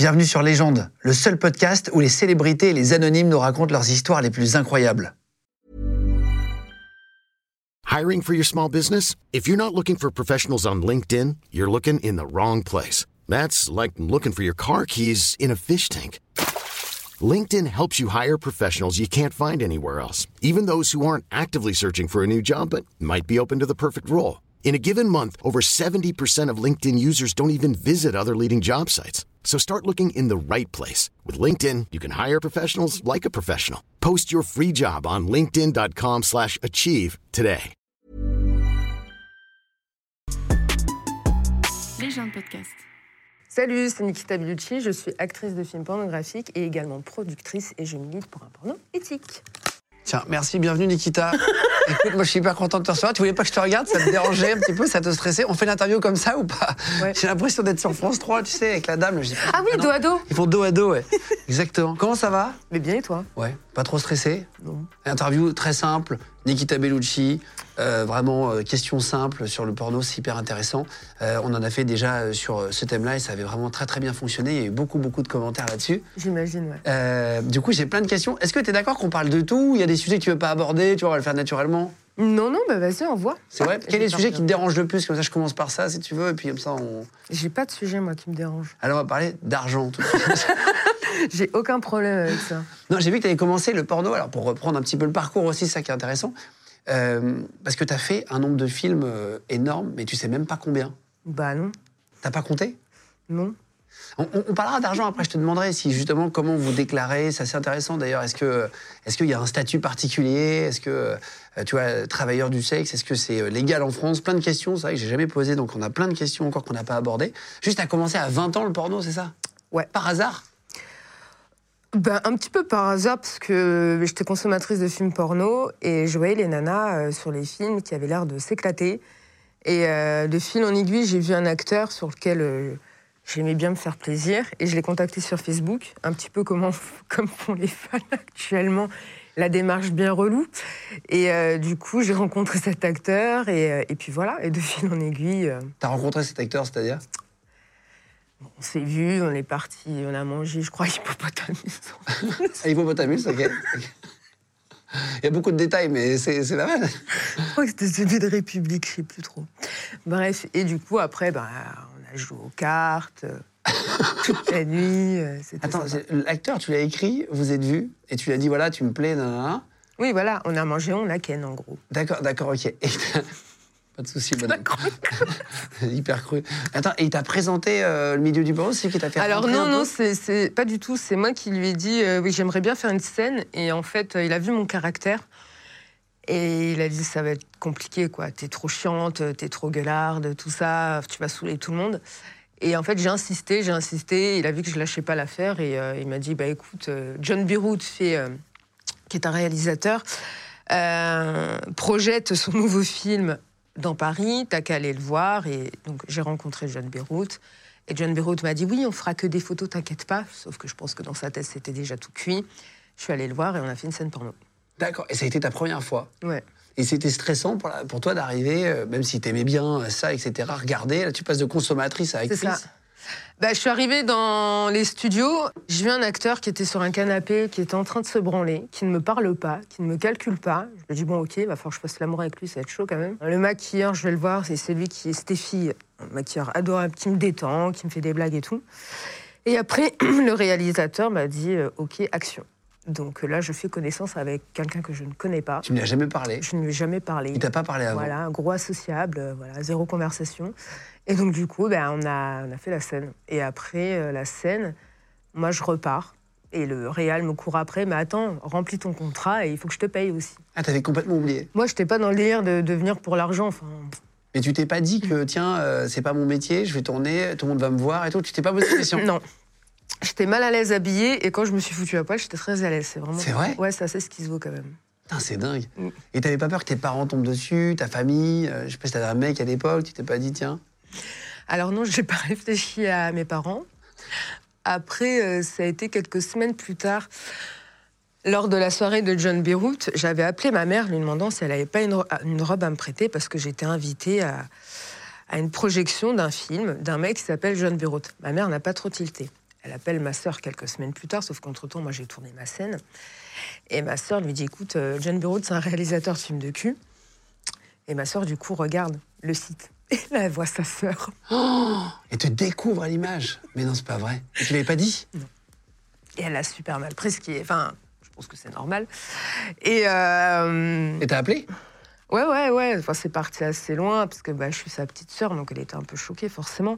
Bienvenue sur Légende, le seul podcast où les célébrités et les anonymes nous racontent leurs histoires les plus incroyables. Hiring for your small business? If you're not looking for professionals on LinkedIn, you're looking in the wrong place. That's like looking for your car keys in a fish tank. LinkedIn helps you hire professionals you can't find anywhere else, even those who aren't actively searching for a new job but might be open to the perfect role. In a given month, over 70% of LinkedIn users don't even visit other leading job sites. So start looking in the right place. With LinkedIn, you can hire professionals like a professional. Post your free job on linkedin.com/achieve today. Légende podcast. Salut, c'est Nikita Bellucci, je suis actrice de films pornographiques et également productrice et je milite pour un porno éthique. Tiens, merci, bienvenue Nikita. Écoute, moi je suis hyper content de te recevoir. Tu voulais pas que je te regarde? Ça te dérangeait un petit peu? Ça te stressait? On fait l'interview comme ça ou pas? Ouais. J'ai l'impression d'être sur France 3, tu sais, avec la dame. Ah oui, dos à dos. Ils font dos à dos, ouais. Exactement. Comment ça va? Mais bien et toi? Ouais, pas trop stressé? Non. Interview très simple, Nikita Bellucci, vraiment question simple sur le porno, c'est hyper intéressant. On en a fait déjà sur ce thème-là et ça avait vraiment très très bien fonctionné. Il y a eu beaucoup de commentaires là-dessus. J'imagine, ouais. Du coup, j'ai plein de questions. Est-ce que tu es d'accord qu'on parle de tout? Il y a des sujets que tu veux pas aborder, tu vois, on va le faire naturellement. Non, bah vas-y, on voit. C'est vrai. Quel est le sujet qui te dérange le plus? Comme ça, je commence par ça, si tu veux, et puis comme ça, on... J'ai pas de sujet, moi, qui me dérange. Alors, on va parler d'argent, tout de suite. J'ai aucun problème avec ça. Non, j'ai vu que tu avais commencé le porno, alors pour reprendre un petit peu le parcours aussi, c'est ça qui est intéressant, parce que tu as fait un nombre de films énorme, mais tu sais même pas combien. Bah non. T'as pas compté? Non. On parlera d'argent après, je te demanderai si justement comment vous déclarez, c'est assez intéressant d'ailleurs, est-ce qu'il y a un statut particulier, est-ce que, tu vois, travailleur du sexe, est-ce que c'est légal en France? Plein de questions, c'est vrai que j'ai jamais posé, donc on a plein de questions encore qu'on n'a pas abordées. Juste, t'as commencé à 20 ans le porno, c'est ça? Ouais. Par hasard? Ben, un petit peu par hasard, parce que j'étais consommatrice de films porno et je voyais les nanas sur les films qui avaient l'air de s'éclater. Et de fil en aiguille, j'ai vu un acteur sur lequel j'aimais bien me faire plaisir et je l'ai contacté sur Facebook, un petit peu comme font les fans actuellement, la démarche bien relou. Et du coup, j'ai rencontré cet acteur et puis voilà, et de fil en aiguille... T'as rencontré cet acteur, c'est-à-dire? On s'est vus, on est partis, on a mangé, je crois, Hippopotamus. Hippopotamus, ok. Il y a beaucoup de détails, mais c'est pas mal. Je crois que c'était celui de République, je sais plus trop. Bref, et du coup, après, on a joué aux cartes, toute la nuit. Attends, l'acteur, tu l'as écrit, vous êtes vus, et tu lui as dit, voilà, tu me plais, nanana. Oui, voilà, on a mangé, on a ken, en gros. D'accord, ok. Et pas de souci, madame. Hyper cru. Attends, et il t'a présenté le milieu du porno, c'est qui t'a fait Alors rentrer non, c'est pas du tout. C'est moi qui lui ai dit, oui, j'aimerais bien faire une scène. Et en fait, il a vu mon caractère. Et il a dit, ça va être compliqué, quoi. T'es trop chiante, t'es trop gueularde, tout ça, tu vas saouler tout le monde. Et en fait, j'ai insisté. Il a vu que je lâchais pas l'affaire. Et il m'a dit, écoute, John Birwood, qui est un réalisateur, projette son nouveau film dans Paris, t'as qu'à aller le voir. Et donc, j'ai rencontré John Birwood. Et John Birwood m'a dit, oui, on fera que des photos, t'inquiète pas. Sauf que je pense que dans sa tête, c'était déjà tout cuit. Je suis allée le voir et on a fait une scène porno. D'accord. Et ça a été ta première fois? Ouais. Et c'était stressant pour toi d'arriver, même si t'aimais bien ça, etc., regarder, là, tu passes de consommatrice à actrice? C'est ça. Je suis arrivée dans les studios, j'ai vu un acteur qui était sur un canapé, qui était en train de se branler, qui ne me parle pas, qui ne me calcule pas. Je me dis, bon, ok, il va falloir que je fasse l'amour avec lui, ça va être chaud quand même. Le maquilleur, je vais le voir, c'est celui qui est Stéphie, un maquilleur adorable, qui me détend, qui me fait des blagues et tout. Et après, le réalisateur m'a dit, ok, action. Donc là, je fais connaissance avec quelqu'un que je ne connais pas. Tu ne lui as jamais parlé? Je ne lui ai jamais parlé. Il t'a pas parlé avant? Voilà, un gros associable, zéro conversation. Et donc du coup, on a fait la scène. Et après la scène, moi je repars. Et le réal me court après, mais attends, remplis ton contrat et il faut que je te paye aussi. Ah, t'avais complètement oublié? Moi, j'étais pas dans le délire de venir pour l'argent. Mais tu t'es pas dit que, tiens, c'est pas mon métier, je vais tourner, tout le monde va me voir et tout, tu t'es pas posé la question? Non. J'étais mal à l'aise habillée et quand je me suis foutue à poil, j'étais très à l'aise. C'est vraiment... C'est vrai? Ouais, c'est assez schizo quand même. Putain, c'est dingue. Et t'avais pas peur que tes parents tombent dessus, ta famille? Je sais pas si t'avais un mec à l'époque, tu t'es pas dit, tiens? Alors non, j'ai pas réfléchi à mes parents. Après, ça a été quelques semaines plus tard, lors de la soirée de John Birwood, j'avais appelé ma mère lui demandant si elle n'avait pas une robe à me prêter parce que j'étais invitée à une projection d'un film d'un mec qui s'appelle John Birwood. Ma mère n'a pas trop tilté. Elle appelle ma sœur quelques semaines plus tard, sauf qu'entre-temps, moi, j'ai tourné ma scène. Et ma sœur lui dit, écoute, John Burroughs, c'est un réalisateur de films de cul. Et ma sœur, du coup, regarde le site. Et là, elle voit sa sœur. Et te découvre à l'image. Mais non, c'est pas vrai. Et tu l'avais pas dit? Non. Et elle a super mal pris, ce qui est... Enfin, je pense que c'est normal. Et t'as appelé? Ouais. Enfin, c'est parti assez loin, parce que je suis sa petite sœur, donc elle était un peu choquée, forcément.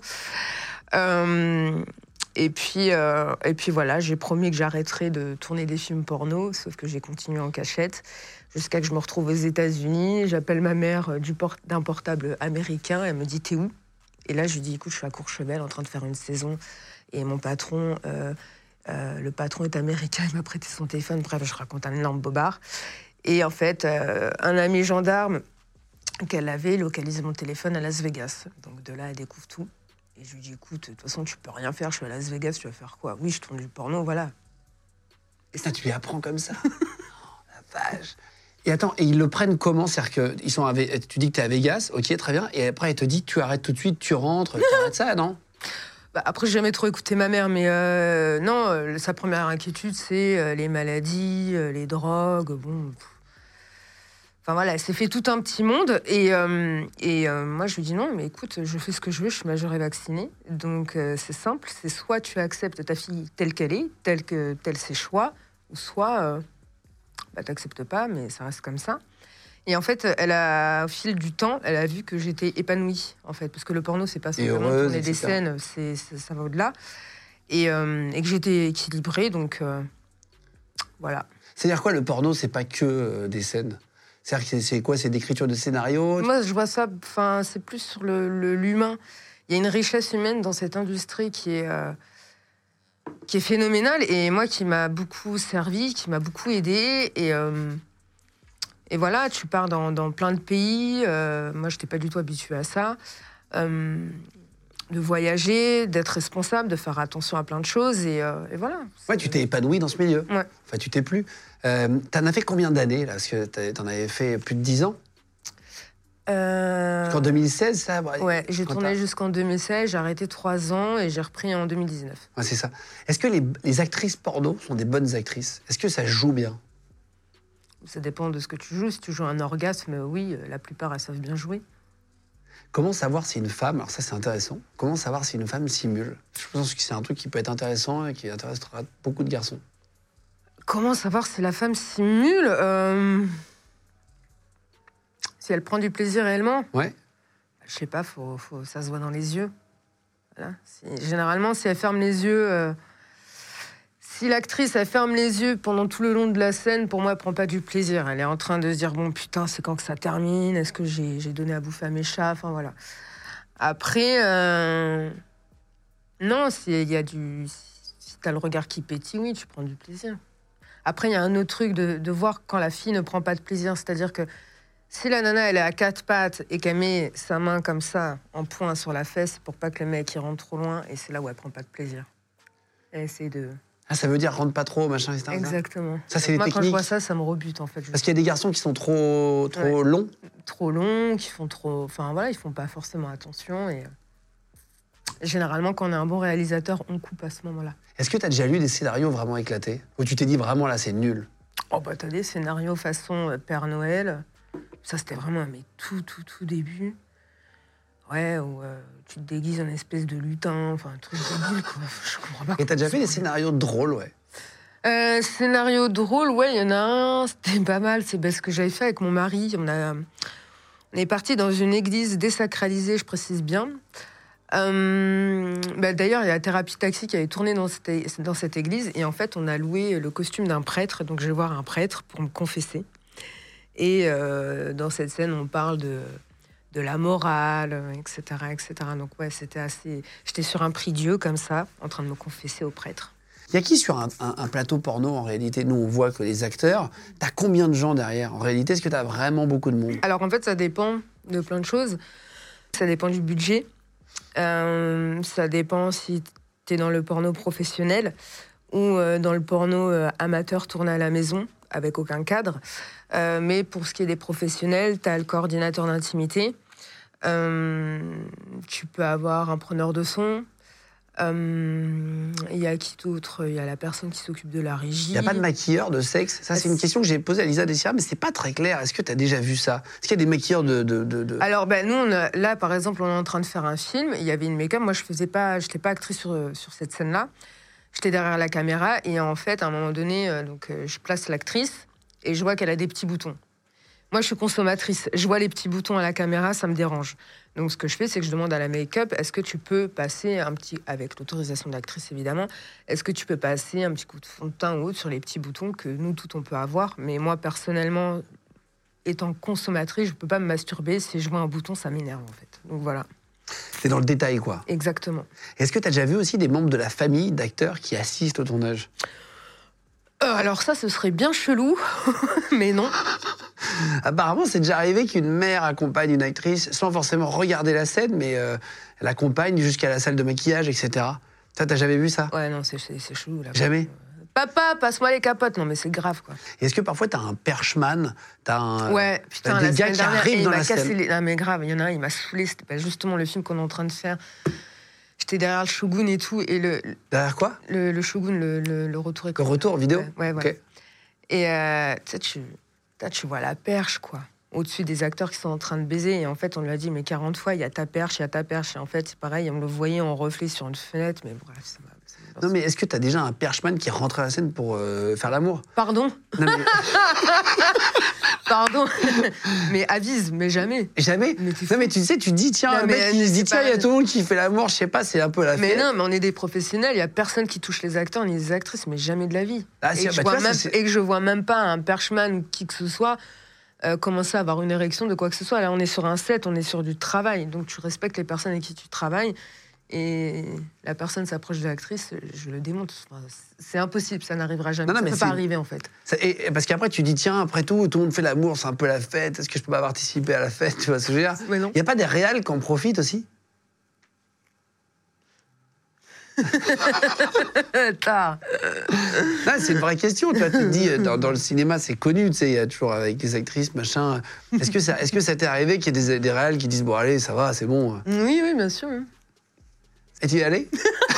Et puis voilà, j'ai promis que j'arrêterais de tourner des films porno, sauf que j'ai continué en cachette, jusqu'à que je me retrouve aux États-Unis. J'appelle ma mère d'un portable américain, elle me dit « T'es où ?» Et là, je lui dis « Écoute, je suis à Courchevel en train de faire une saison, et mon patron... le patron est américain, il m'a prêté son téléphone. Bref, je raconte un énorme bobard. Et en fait, un ami gendarme qu'elle avait localisé mon téléphone à Las Vegas. Donc de là, elle découvre tout. Et je lui dis, écoute, de toute façon, tu peux rien faire, je suis à Las Vegas, tu vas faire quoi? Oui, je tourne du porno, voilà. Et ça, tu lui apprends comme ça? Oh, la vache. Et attends, et ils le prennent comment? C'est-à-dire que ils sont tu dis que t'es à Vegas, ok, très bien. Et après, elle te dit, tu arrêtes tout de suite, tu rentres, tu arrêtes ça, non? Après, j'ai jamais trop écouté ma mère, mais non, sa première inquiétude, c'est les maladies, les drogues, bon... Enfin voilà, elle s'est fait tout un petit monde, et moi je lui dis non, mais écoute, je fais ce que je veux, je suis majeure et vaccinée, donc c'est simple, c'est soit tu acceptes ta fille telle qu'elle est, tel ses choix, ou soit t'acceptes pas, mais ça reste comme ça. Et en fait, au fil du temps, elle a vu que j'étais épanouie, en fait, parce que le porno, c'est pas simplement tourner des scènes, ça va au-delà, et que j'étais équilibrée, donc voilà. C'est-à-dire quoi, le porno, c'est pas que des scènes? C'est-à-dire que c'est quoi? C'est d'écriture de scénario? Moi, je vois ça, c'est plus sur l'humain. Il y a une richesse humaine dans cette industrie qui est phénoménale, et moi, qui m'a beaucoup servi, qui m'a beaucoup aidée, et voilà, tu pars dans plein de pays. Moi, je n'étais pas du tout habituée à ça. De voyager, d'être responsable, de faire attention à plein de choses. Et voilà. Ouais, tu t'es épanouie dans ce milieu. Ouais. Enfin, tu t'es plu. T'en as fait combien d'années, là? Parce que t'en avais fait plus de 10 ans. En 2016, ça? Ouais, j'ai tourné jusqu'en 2016, j'ai arrêté 3 ans et j'ai repris en 2019. Ouais, c'est ça. Est-ce que les actrices porno sont des bonnes actrices? Est-ce que ça joue bien? Ça dépend de ce que tu joues. Si tu joues un orgasme, oui, la plupart, elles savent bien jouer. Comment savoir si une femme, alors ça c'est intéressant, comment savoir si une femme simule? Je pense que c'est un truc qui peut être intéressant et qui intéressera beaucoup de garçons. Comment savoir si la femme simule? Si elle prend du plaisir réellement? Ouais. Je sais pas, ça se voit dans les yeux. Voilà. Généralement, si elle ferme les yeux... Si l'actrice, elle ferme les yeux pendant tout le long de la scène, pour moi, elle prend pas du plaisir. Elle est en train de se dire, bon, putain, c'est quand que ça termine? Est-ce que j'ai donné à bouffer à mes chats? Enfin, voilà. Après, non, si t'as le regard qui pétille, oui, tu prends du plaisir. Après, il y a un autre truc de voir quand la fille ne prend pas de plaisir. C'est-à-dire que si la nana, elle est à 4 pattes et qu'elle met sa main comme ça, en poing sur la fesse, pour pas que le mec il rentre trop loin, et c'est là où elle prend pas de plaisir. Elle essaie de... Ah, ça veut dire rentre pas trop, machin, etc. Exactement. Ça, c'est les moi, techniques. Quand je vois ça, ça me rebute, en fait. Parce qu'il y a des garçons qui sont trop longs. Trop longs, qui font trop... Enfin, voilà, ils font pas forcément attention. Et généralement, quand on est un bon réalisateur, on coupe à ce moment-là. Est-ce que tu as déjà lu des scénarios vraiment éclatés? Où tu t'es dit, vraiment, là, c'est nul? Oh, bah, t'as des scénarios façon Père Noël. Ça, c'était vraiment à mes tout débuts. Ouais, où tu te déguises en espèce de lutin, enfin un truc débile, quoi. Je comprends pas. Et t'as déjà fait des scénarios drôles, ouais? Scénario drôle, ouais, il y en a un, c'était pas mal. C'est ce que j'avais fait avec mon mari. On est parti dans une église désacralisée, je précise bien. D'ailleurs, il y a Thérapie Taxi qui avait tourné dans cette église. Et en fait, on a loué le costume d'un prêtre. Donc, je vais voir un prêtre pour me confesser. Et dans cette scène, on parle de la morale, etc., etc. Donc ouais, c'était assez... J'étais sur un prie-dieu, comme ça, en train de me confesser au prêtre. Il y a qui sur un plateau porno, en réalité? Nous, on voit que les acteurs. T'as combien de gens derrière? En réalité, est-ce que t'as vraiment beaucoup de monde? Alors, en fait, ça dépend de plein de choses. Ça dépend du budget. Ça dépend si t'es dans le porno professionnel ou dans le porno amateur tourné à la maison, avec aucun cadre. Mais pour ce qui est des professionnels, t'as le coordinateur d'intimité. Tu peux avoir un preneur de son, Il y a qui d'autre? Il y a la personne qui s'occupe de la régie. Il n'y a pas de maquilleur de sexe? Ça, c'est une question que j'ai posée à Lisa Dessira, mais c'est pas très clair. Est-ce que tu as déjà vu ça? Est-ce qu'il y a des maquilleurs de... Alors, nous, là, par exemple, on est en train de faire un film. Il y avait une make-up. Moi, je n'étais pas actrice sur cette scène-là. J'étais derrière la caméra. Et en fait, à un moment donné, je place l'actrice et je vois qu'elle a des petits boutons. Moi, je suis consommatrice. Je vois les petits boutons à la caméra, ça me dérange. Donc, ce que je fais, c'est que je demande à la make-up, est-ce que tu peux passer avec l'autorisation de l'actrice, évidemment, est-ce que tu peux passer un petit coup de fond de teint ou autre sur les petits boutons que nous, tout, on peut avoir. Mais moi, personnellement, étant consommatrice, je ne peux pas me masturber. Si je vois un bouton, ça m'énerve, en fait. Donc, voilà. T'es dans le détail, quoi. Exactement. Est-ce que tu as déjà vu aussi des membres de la famille d'acteurs qui assistent au tournage? Alors ça, ce serait bien chelou, mais non. Apparemment, c'est déjà arrivé qu'une mère accompagne une actrice sans forcément regarder la scène, mais elle accompagne jusqu'à la salle de maquillage, etc. Toi, t'as jamais vu ça? Ouais, non, c'est chelou. Là. Jamais? Papa, passe-moi les capotes. Non, mais c'est grave, quoi. Est-ce que parfois, t'as un perchman, Ouais, putain, des gars qui arrivent dans la scène? Non, mais grave, il y en a un, il m'a saoulé. C'était justement le film qu'on est en train de faire. J'étais derrière le Shogun et tout. Et Derrière quoi? Le Shogun, le retour. Le retour vidéo? Ouais, voilà. Okay. Et tu vois la perche, quoi. Au-dessus des acteurs qui sont en train de baiser. Et en fait, on lui a dit, mais 40 fois, il y a ta perche, il y a ta perche. Et en fait, c'est pareil, on le voyait en reflet sur une fenêtre. Mais bref, ça m'a... Non, mais est-ce que t'as déjà un perchman qui rentre à la scène pour faire l'amour? Pardon? Non, mais... Pardon, mais avise, mais jamais. Jamais? Non, mais tu sais, tu dis, tiens, le mec, il se dit, tiens, il y a tout le monde qui fait l'amour, je sais pas, c'est un peu la fête. Mais non, mais on est des professionnels, il y a personne qui touche les acteurs ni les actrices, mais jamais de la vie. Ah, et, que je vois même pas un perchman ou qui que ce soit commencer à avoir une érection de quoi que ce soit. Là, on est sur un set, on est sur du travail, donc tu respectes les personnes avec qui tu travailles. Et la personne s'approche de l'actrice, je le démonte. Enfin, c'est impossible, ça n'arrivera jamais. Ça ne peut pas arriver, en fait. Parce qu'après, tu dis, tiens, après tout le monde fait l'amour, c'est un peu la fête. Est-ce que je peux pas participer à la fête? Tu vois ce que je veux dire? Mais non. Il n'y a pas des réals qui en profitent aussi? C'est une vraie question. Tu vois, tu te dis, dans le cinéma, c'est connu, tu sais, il y a toujours avec les actrices, machin. Est-ce que ça t'est arrivé qu'il y ait des réals qui disent, bon, allez, ça va, c'est bon? Oui, bien sûr. Et tu y es allé?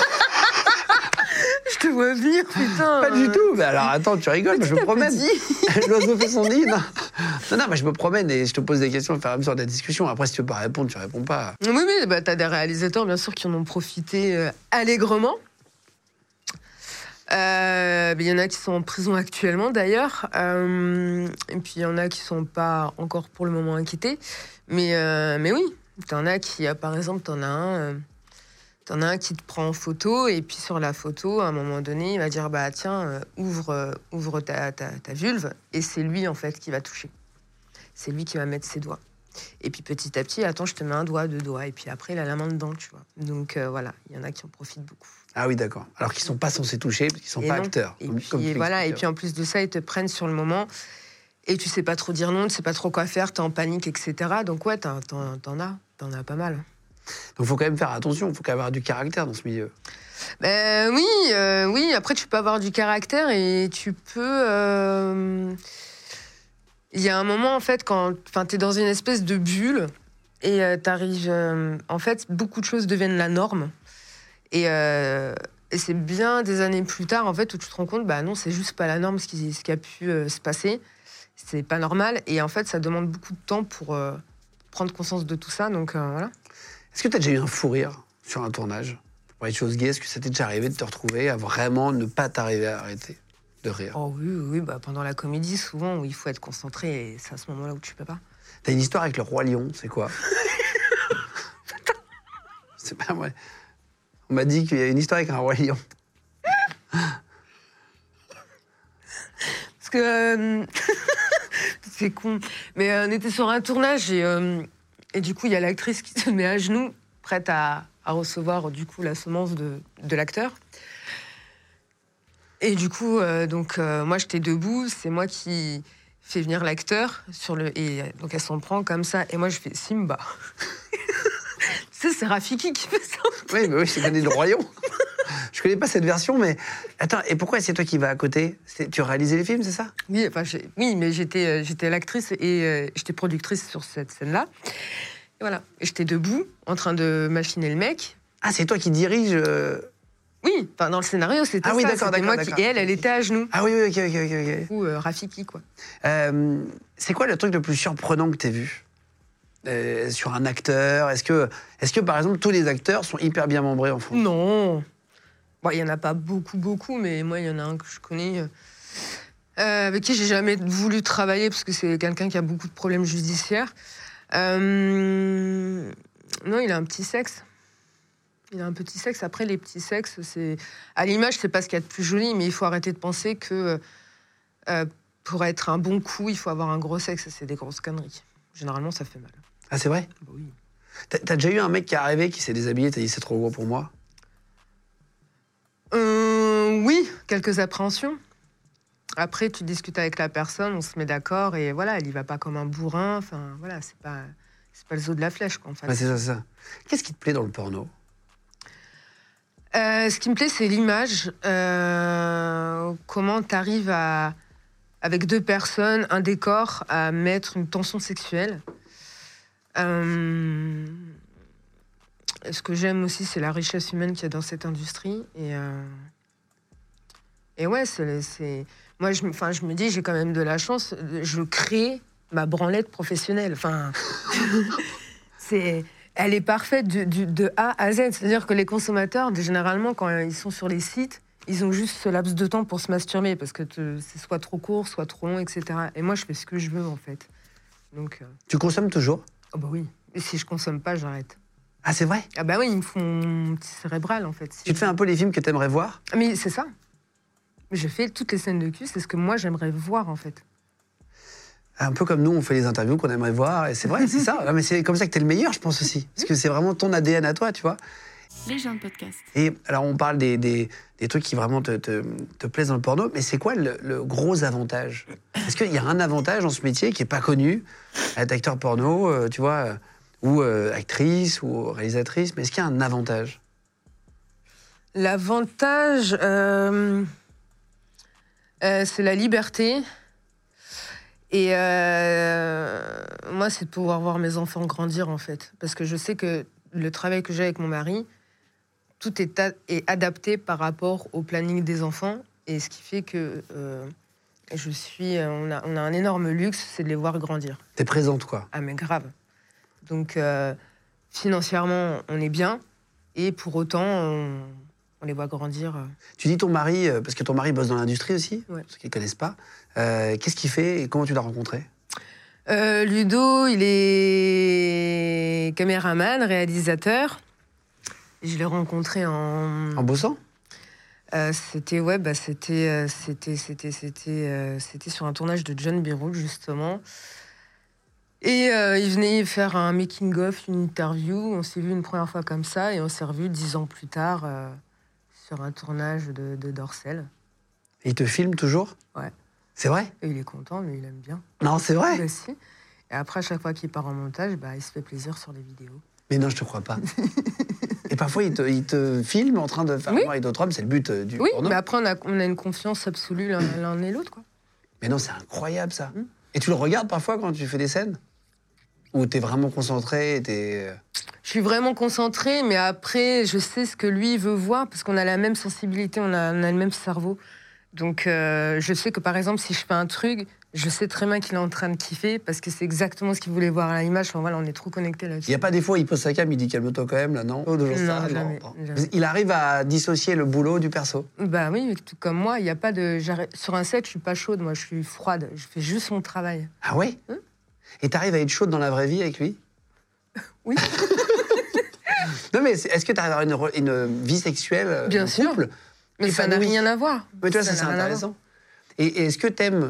Je te vois venir, putain. Pas du tout. Mais alors, attends, tu rigoles, je me promène. L'oiseau fait son nid. Non, mais je me promène et je te pose des questions au fur et à mesure de la discussion. Après, si tu veux pas répondre, tu réponds pas. Oui, t'as des réalisateurs, bien sûr, qui en ont profité allègrement. Il y en a qui sont en prison actuellement, d'ailleurs. Et puis, il y en a qui sont pas encore pour le moment inquiétés. Mais oui, t'en as qui, par exemple, t'en as un qui te prend en photo, et puis sur la photo, à un moment donné, il va dire, bah tiens, ouvre ta vulve, et c'est lui, en fait, qui va toucher. C'est lui qui va mettre ses doigts. Et puis petit à petit, attends, je te mets un doigt, 2 doigts, et puis après, il a la main dedans, tu vois. Donc voilà, il y en a qui en profitent beaucoup. Ah oui, d'accord. Alors qu'ils sont pas censés toucher, parce qu'ils sont pas acteurs. Et puis en plus de ça, ils te prennent sur le moment, et tu sais pas trop dire non, tu sais pas trop quoi faire, t'es en panique, etc. Donc ouais, t'en as pas mal. Donc, il faut quand même faire attention, il faut quand même avoir du caractère dans ce milieu. Oui, après, tu peux avoir du caractère et tu peux... Il y a un moment, en fait, quand tu es dans une espèce de bulle et t'arrives... en fait, beaucoup de choses deviennent la norme. Et c'est bien des années plus tard, en fait, où tu te rends compte, bah non, c'est juste pas la norme ce qui a pu se passer. C'est pas normal. Et en fait, ça demande beaucoup de temps pour prendre conscience de tout ça. Donc, voilà. Est-ce que tu as déjà eu un fou rire sur un tournage? Pour parler de choses gays, est-ce que ça t'est déjà arrivé de te retrouver à vraiment ne pas t'arriver à arrêter de rire? Oh oui, pendant la comédie, souvent, où il faut être concentré, et c'est à ce moment-là où tu peux pas. T'as une histoire avec le Roi Lion, c'est quoi? C'est pas vrai. On m'a dit qu'il y a une histoire avec un Roi Lion. Parce que... c'est con. Mais on était sur un tournage et du coup, il y a l'actrice qui se met à genoux, prête à recevoir du coup la semence de l'acteur. Et du coup, moi, j'étais debout. C'est moi qui fais venir l'acteur et donc elle s'en prend comme ça. Et moi, je fais Simba. Tu sais, c'est Rafiki qui fait ça. Oui, mais oui, je connais le Roi Lion. Je connais pas cette version, mais attends, et pourquoi c'est toi qui vas à côté? Tu réalisais les films, c'est ça? Oui, mais j'étais l'actrice et j'étais productrice sur cette scène-là. Et voilà, j'étais debout, en train de machiner le mec, Ah, c'est toi qui dirige Oui, enfin, dans le scénario, c'était Ah oui, ça. d'accord, C'était moi d'accord. qui... Et elle était à genoux. Ah oui, ok. Ou Rafiki, quoi. C'est quoi le truc le plus surprenant que tu as vu sur un acteur? Est-ce que, par exemple, tous les acteurs sont hyper bien membrés en France? Non. Bon, il n'y en a pas beaucoup, mais moi, il y en a un que je connais, avec qui j'ai jamais voulu travailler, parce que c'est quelqu'un qui a beaucoup de problèmes judiciaires. Non, il a un petit sexe. Il a un petit sexe. Après, les petits sexes, c'est... À l'image, c'est pas ce qu'il y a de plus joli, mais il faut arrêter de penser que pour être un bon coup, il faut avoir un gros sexe. C'est des grosses conneries. Généralement, ça fait mal. Ah, c'est vrai? Bah oui. T'as déjà eu un mec qui est arrivé, qui s'est déshabillé, t'as dit c'est trop gros pour moi? Oui, quelques appréhensions. Après, tu discutes avec la personne, on se met d'accord, et voilà, elle y va pas comme un bourrin. Enfin, voilà, c'est pas le zoo de la flèche, quoi, en fait. Ouais, c'est ça. Qu'est-ce qui te plaît dans le porno? Ce qui me plaît, c'est l'image. Comment tu arrives avec deux personnes, un décor, à mettre une tension sexuelle. Ce que j'aime aussi, c'est la richesse humaine qu'il y a dans cette industrie. Et ouais, moi, je me dis, j'ai quand même de la chance. Je crée ma branlette professionnelle. Enfin, elle est parfaite de A à Z. C'est-à-dire que les consommateurs, généralement, quand ils sont sur les sites, ils ont juste ce laps de temps pour se masturber, parce que c'est soit trop court, soit trop long, etc. Et moi, je fais ce que je veux, en fait. Donc, Tu consommes toujours? Oh bah oui. Et si je consomme pas, j'arrête. Ah, c'est vrai? Ah bah oui, ils me font mon petit cérébral, en fait. Tu te fais un peu les films que t'aimerais voir? Mais c'est ça. Je fais toutes les scènes de cul, c'est ce que moi, j'aimerais voir, en fait. Un peu comme nous, on fait les interviews qu'on aimerait voir, et c'est vrai, c'est ça. Non, mais c'est comme ça que t'es le meilleur, je pense aussi. Parce que c'est vraiment ton ADN à toi, tu vois. Les gens de podcast. Et alors, on parle des trucs qui vraiment te plaisent dans le porno, mais c'est quoi le gros avantage? Est-ce qu'il y a un avantage dans ce métier qui n'est pas connu, être acteur porno, tu vois, ou actrice, ou réalisatrice, mais est-ce qu'il y a un avantage? L'avantage, c'est la liberté. Et moi, c'est de pouvoir voir mes enfants grandir, en fait. Parce que je sais que le travail que j'ai avec mon mari, tout est adapté par rapport au planning des enfants. Et ce qui fait que on a un énorme luxe, c'est de les voir grandir. T'es présente, quoi. Ah, mais grave. Donc, financièrement, on est bien. Et pour autant, on les voit grandir. Tu dis ton mari, parce que ton mari bosse dans l'industrie aussi, Ouais. ceux qui ne connaissent pas. Qu'est-ce qu'il fait et comment tu l'as rencontré? Ludo, il est caméraman, réalisateur. Je l'ai rencontré En bossant? C'était sur un tournage de John Birol, justement. Et il venait faire un making-of, une interview. On s'est vu une première fois comme ça et on s'est revus 10 ans plus tard sur un tournage de Dorcel. Et il te filme toujours? Ouais. C'est vrai? Et il est content, mais il aime bien. Non, c'est vrai? Bah, si. Et après, à chaque fois qu'il part en montage, il se fait plaisir sur les vidéos. Mais non, je te crois pas. Et parfois, il te filme en train de faire l'amour avec d'autres hommes, c'est le but du Oui, porno. mais après, on a une confiance absolue l'un et l'autre, quoi. Mais non, c'est incroyable, ça. Et tu le regardes parfois quand tu fais des scènes? Ou t'es vraiment concentré, Je suis vraiment concentrée, mais après, je sais ce que lui veut voir, parce qu'on a la même sensibilité, on a le même cerveau. Donc, je sais que, par exemple, si je fais un truc, je sais très bien qu'il est en train de kiffer, parce que c'est exactement ce qu'il voulait voir à l'image. Enfin, voilà, on est trop connectés là-dessus. Il n'y a pas des fois où il pose sa cam, il dit calme-toi quand même, là, non? Jamais. Il arrive à dissocier le boulot du perso. Bah oui, tout comme moi, il y a pas de... Sur un set, je suis pas chaude, moi, je suis froide. Je fais juste mon travail. Ah ouais? Et t'arrives à être chaude dans la vraie vie avec lui? Oui. Non, mais est-ce que t'arrives à avoir une vie sexuelle Bien en sûr. couple? Mais ça n'a rien à voir. Mais tu vois, ça n'a c'est rien à voir. intéressant. Et est-ce que t'aimes...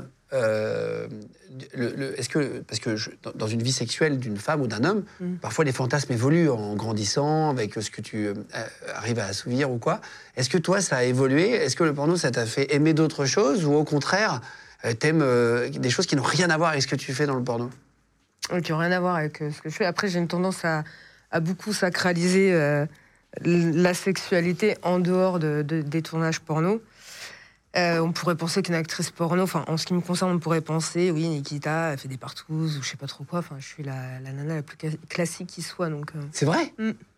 parce que dans une vie sexuelle d'une femme ou d'un homme, parfois les fantasmes évoluent en grandissant, avec ce que tu arrives à assouvir ou quoi. Est-ce que toi, ça a évolué? Est-ce que le porno, ça t'a fait aimer d'autres choses? Ou au contraire, t'aimes des choses qui n'ont rien à voir avec ce que tu fais dans le porno? Qui n'ont rien à voir avec ce que je fais. Après, j'ai une tendance à beaucoup sacraliser la sexualité en dehors des tournages porno. On pourrait penser qu'une actrice porno, enfin, en ce qui me concerne, on pourrait penser, oui, Nikita, elle fait des partouzes ou je sais pas trop quoi. Enfin, je suis la nana la plus classique qui soit. Donc, C'est vrai?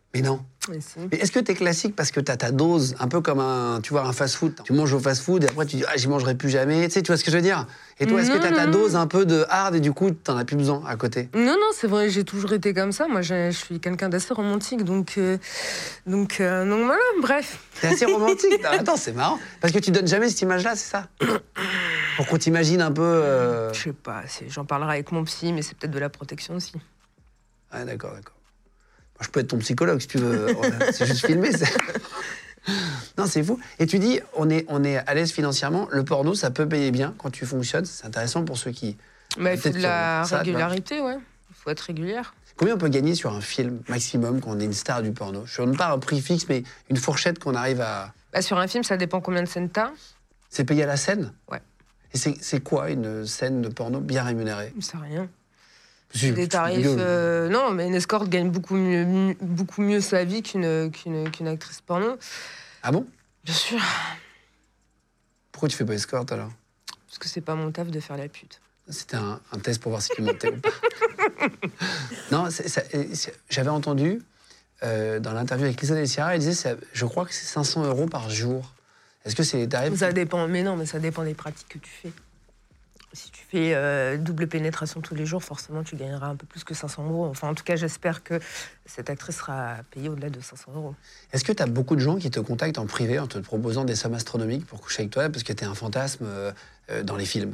Mais non. Mais si. Mais est-ce que t'es classique parce que t'as ta dose, un peu comme un fast-food. Tu manges au fast-food et après tu dis j'y mangerai plus jamais. Tu sais, tu vois ce que je veux dire? Et toi, est-ce que t'as ta dose un peu de hard et du coup t'en as plus besoin à côté? Non, c'est vrai, j'ai toujours été comme ça. Moi, je suis quelqu'un d'assez romantique, donc voilà, bref. T'es assez romantique. Attends, c'est marrant. Parce que tu donnes jamais cette image-là, c'est ça? Pour qu'on t'imagine un peu. Je sais pas, j'en parlerai avec mon psy, mais c'est peut-être de la protection aussi. Ah, d'accord. Moi, je peux être ton psychologue si tu veux. C'est juste filmé. Non, c'est fou. Et tu dis, on est à l'aise financièrement. Le porno, ça peut payer bien quand tu fonctionnes. C'est intéressant pour ceux qui. Mais il faut de la ça, régularité, ouais. Il faut être régulière. Combien on peut gagner sur un film maximum quand on est une star du porno? Je ne donne pas un prix fixe, mais une fourchette qu'on arrive à. Bah, sur un film, ça dépend combien de scènes t'as. C'est payé à la scène? Ouais. Et c'est quoi une scène de porno bien rémunérée? C'est rien. C'est Des tarifs. Non, mais une escorte gagne beaucoup mieux sa vie qu'une actrice porno. Ah bon? Bien sûr. Pourquoi tu fais pas escorte alors? Parce que c'est pas mon taf de faire la pute. C'était un test pour voir si tu mentais ou pas. Non, j'avais entendu dans l'interview avec Lisa Del Sierra, elle disait, je crois que c'est 500 € par jour. Est-ce que c'est les tarifs? Ça dépend, mais non, mais ça dépend des pratiques que tu fais. Si tu fais double pénétration tous les jours, forcément, tu gagneras un peu plus que 500 €. Enfin, en tout cas, j'espère que cette actrice sera payée au-delà de 500 €. Est-ce que tu as beaucoup de gens qui te contactent en privé en te proposant des sommes astronomiques pour coucher avec toi parce que tu es un fantasme dans les films?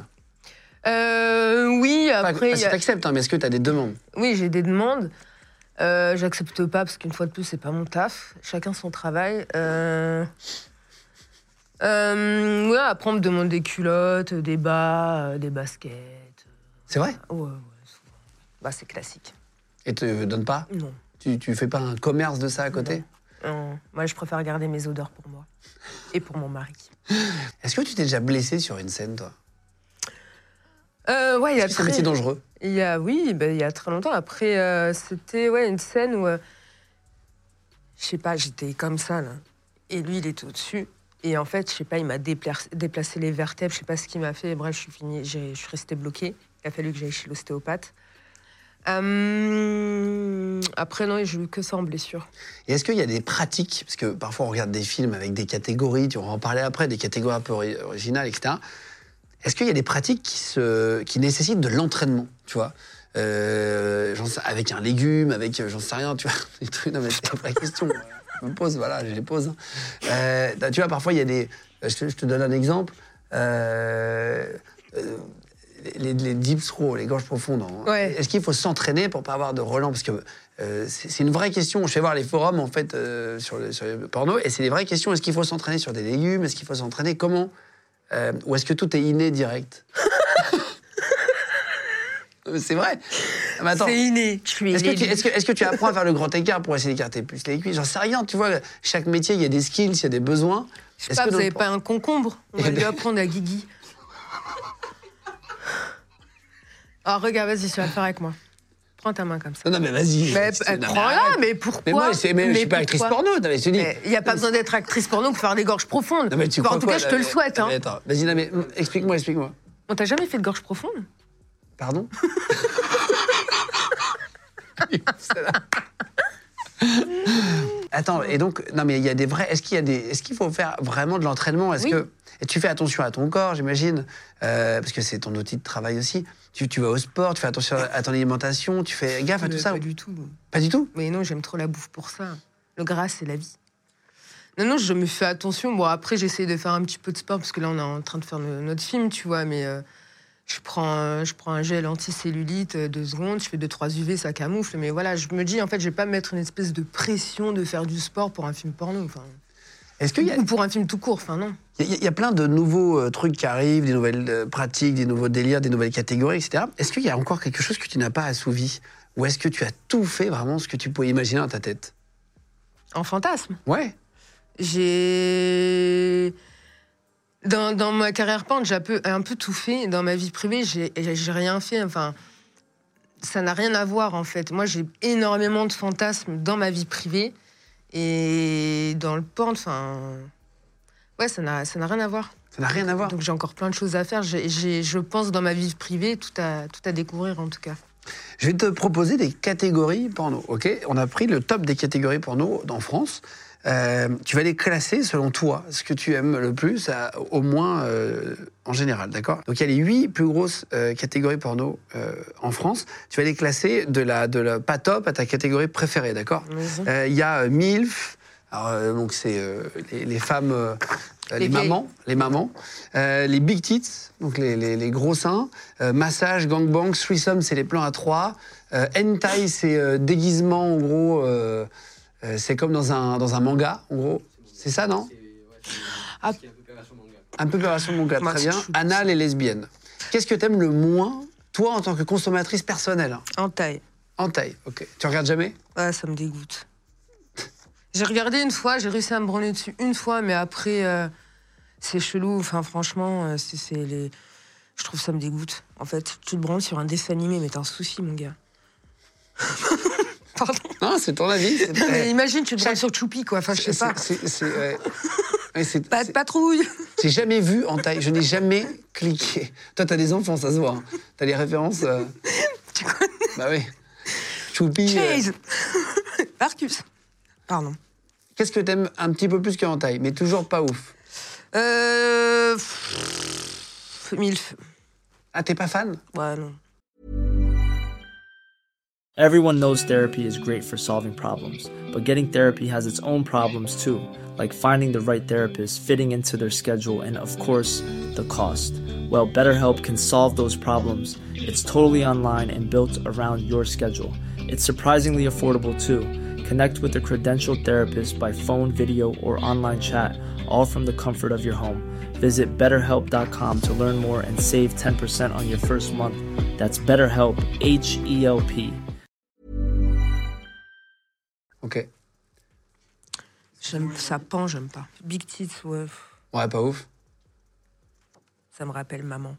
Oui, après... Tu acceptes, hein, mais est-ce que tu as des demandes? Oui, j'ai des demandes. J'accepte pas parce qu'une fois de plus, c'est pas mon taf. Chacun son travail. Ouais, après, on me demande des culottes, des bas, des baskets. C'est vrai? Ouais, souvent. Bah, c'est classique. Et te donnes pas? Non. Tu fais pas un commerce de ça à côté? Non. Moi, je préfère garder mes odeurs pour moi. Et pour mon mari. Est-ce que tu t'es déjà blessé sur une scène, toi? Ouais, il y a C'est un métier dangereux. Il y a très longtemps. Après, c'était une scène où... je sais pas, j'étais comme ça, là. Et lui, il était au-dessus. Et en fait, je sais pas, il m'a déplacé les vertèbres, je sais pas ce qu'il m'a fait. Bref, je suis restée bloquée. Il a fallu que j'aille chez l'ostéopathe. Après, non, j'ai eu que ça en blessure. Et est-ce qu'il y a des pratiques, parce que parfois on regarde des films avec des catégories, tu vas en parler après, des catégories un peu originales, etc. Est-ce qu'il y a des pratiques qui nécessitent de l'entraînement, tu vois, avec un légume, avec, j'en sais rien, tu vois, des trucs, non mais c'est une vraie question. Je me pose, voilà, je les pose. Tu vois, parfois, il y a des... Je te donne un exemple. Les deep throws, les gorges profondes. Ouais. Est-ce qu'il faut s'entraîner pour pas avoir de relents? Parce que c'est une vraie question. Je vais voir les forums, en fait, sur le porno, et c'est des vraies questions. Est-ce qu'il faut s'entraîner sur des légumes? Est-ce qu'il faut s'entraîner comment? Ou est-ce que tout est inné direct? C'est vrai. Mais attends, c'est inné. Est-ce que tu apprends à faire le grand écart pour essayer d'écarter plus les cuisses? J'en sais rien, tu vois. Chaque métier, il y a des skills, il y a des besoins. Je sais pas, vous n'avez pas un concombre? On va lui apprendre à Guigui. Alors regarde, vas-y, tu vas le faire avec moi. Prends ta main comme ça. Non, mais vas-y. Mais prends-la, mais pourquoi? Mais moi, je suis pas actrice porno. Il n'y a pas besoin d'être actrice porno pour faire des gorges profondes. Non, mais tu crois en tout cas, je te le souhaite. Non, mais attends, vas-y, non, mais explique-moi. On t'a jamais fait de gorge profonde? Pardon? Attends, et donc, non, mais il y a des vrais. Est-ce qu'il faut faire vraiment de l'entraînement? Oui. Et tu fais attention à ton corps, j'imagine, parce que c'est ton outil de travail aussi. Tu vas au sport, tu fais attention à ton alimentation, tu fais gaffe à tout ça? Pas du tout. Pas du tout? Mais non, j'aime trop la bouffe pour ça. Le gras, c'est la vie. Non, je me fais attention. Bon, après, j'essaie de faire un petit peu de sport, parce que là, on est en train de faire notre film, tu vois, mais... Je prends un gel anticellulite, 2 secondes, je fais 2-3 UV, ça camoufle. Mais voilà, je me dis, en fait, je vais pas me mettre une espèce de pression de faire du sport pour un film porno. Ou pour un film tout court, non. Il y a plein de nouveaux trucs qui arrivent, des nouvelles pratiques, des nouveaux délires, des nouvelles catégories, etc. Est-ce qu'il y a encore quelque chose que tu n'as pas assouvi? Ou est-ce que tu as tout fait vraiment ce que tu pouvais imaginer dans ta tête? En fantasme? Ouais. Dans ma carrière peintre, j'ai un peu tout fait. Dans ma vie privée, j'ai rien fait. Enfin, ça n'a rien à voir, en fait. Moi, j'ai énormément de fantasmes dans ma vie privée. Et dans le porn, ouais, ça n'a rien à voir. Ça n'a rien à voir. Donc, j'ai encore plein de choses à faire. Je pense, dans ma vie privée, tout à découvrir, en tout cas. Je vais te proposer des catégories porno, ok? On a pris le top des catégories porno en France. Tu vas les classer selon toi, ce que tu aimes le plus, au moins en général, d'accord? Donc il y a les 8 plus grosses catégories porno en France. Tu vas les classer de la pas top à ta catégorie préférée, d'accord? Il y a MILF, alors, donc c'est les femmes... les mamans, les big tits, donc les gros seins, massage, gangbang, threesome, c'est les plans à 3, hentai, c'est déguisement, en gros, c'est comme dans un manga, en gros. C'est ça, non? Un peu version manga, très bien. Anal et lesbienne. Qu'est-ce que t'aimes le moins, toi, en tant que consommatrice personnelle? Hentai. Hentai, ok. Tu regardes jamais? Ouais, ça me dégoûte. J'ai regardé une fois, j'ai réussi à me branler dessus une fois, mais après, c'est chelou. Enfin, franchement, je trouve ça me dégoûte. En fait, tu te branles sur un dessin animé, mais t'as un souci, mon gars. Pardon. Non, c'est ton avis. Mais imagine, tu te branles sur Choupi, quoi. Enfin, je sais pas. Pas de patrouille. J'ai jamais vu hentai, je n'ai jamais cliqué. Toi, t'as des enfants, ça se voit. Hein. T'as les références. Tu connais? Bah oui. Choupi. Chase. Marcus. Pardon. Qu'est-ce que t'aimes un petit peu plus que hentai, mais toujours pas ouf? Milf. Ah, t'es pas fan? Ouais, non. Everyone knows therapy is great for solving problems, but getting therapy has its own problems too, like finding the right therapist, fitting into their schedule, and of course, the cost. Well, BetterHelp can solve those problems. It's totally online and built around your schedule. It's surprisingly affordable too. Connect with a credentialed therapist by phone, video, or online chat, all from the comfort of your home. Visit BetterHelp.com to learn more and save 10% on your first month. That's BetterHelp, H-E-L-P. Ok. Ça pend, j'aime pas. Big tits, ouais. Ouais, pas ouf. Ça me rappelle maman.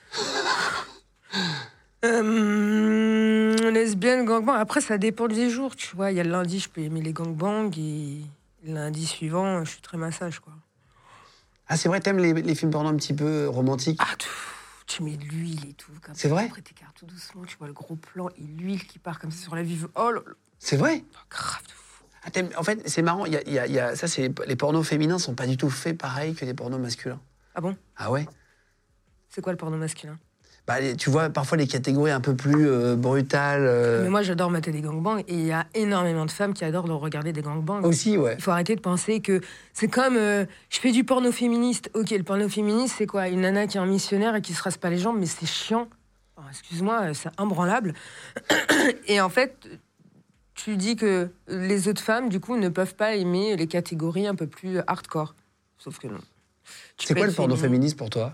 Lesbienne, gangbang. Après, ça dépend des jours, tu vois. Il y a le lundi, je peux aimer les gangbangs, et le lundi suivant, je suis très massage, quoi. Ah, c'est vrai, t'aimes les films porno un petit peu romantiques? Ah, tu mets de l'huile et tout. C'est vrai? Après, t'écartes tout doucement, tu vois le gros plan et l'huile qui part comme ça sur la vive. Oh là là. C'est vrai? Oh, grave de fou. Ah, en fait, c'est marrant, ça, les pornos féminins sont pas du tout faits pareil que les pornos masculins. Ah bon? Ah ouais? C'est quoi le porno masculin? Bah, tu vois, parfois, les catégories un peu plus brutales... Mais moi, j'adore mater des gangbangs, et il y a énormément de femmes qui adorent regarder des gangbangs. Aussi, ouais. Il faut arrêter de penser que c'est comme... je fais du porno féministe. Ok, le porno féministe, c'est quoi? Une nana qui est un missionnaire et qui se rase pas les jambes, mais c'est chiant. Alors, excuse-moi, c'est imbranlable. Et en fait, tu dis que les autres femmes, du coup, ne peuvent pas aimer les catégories un peu plus hardcore. Sauf que non. C'est quoi le porno féministe pour toi?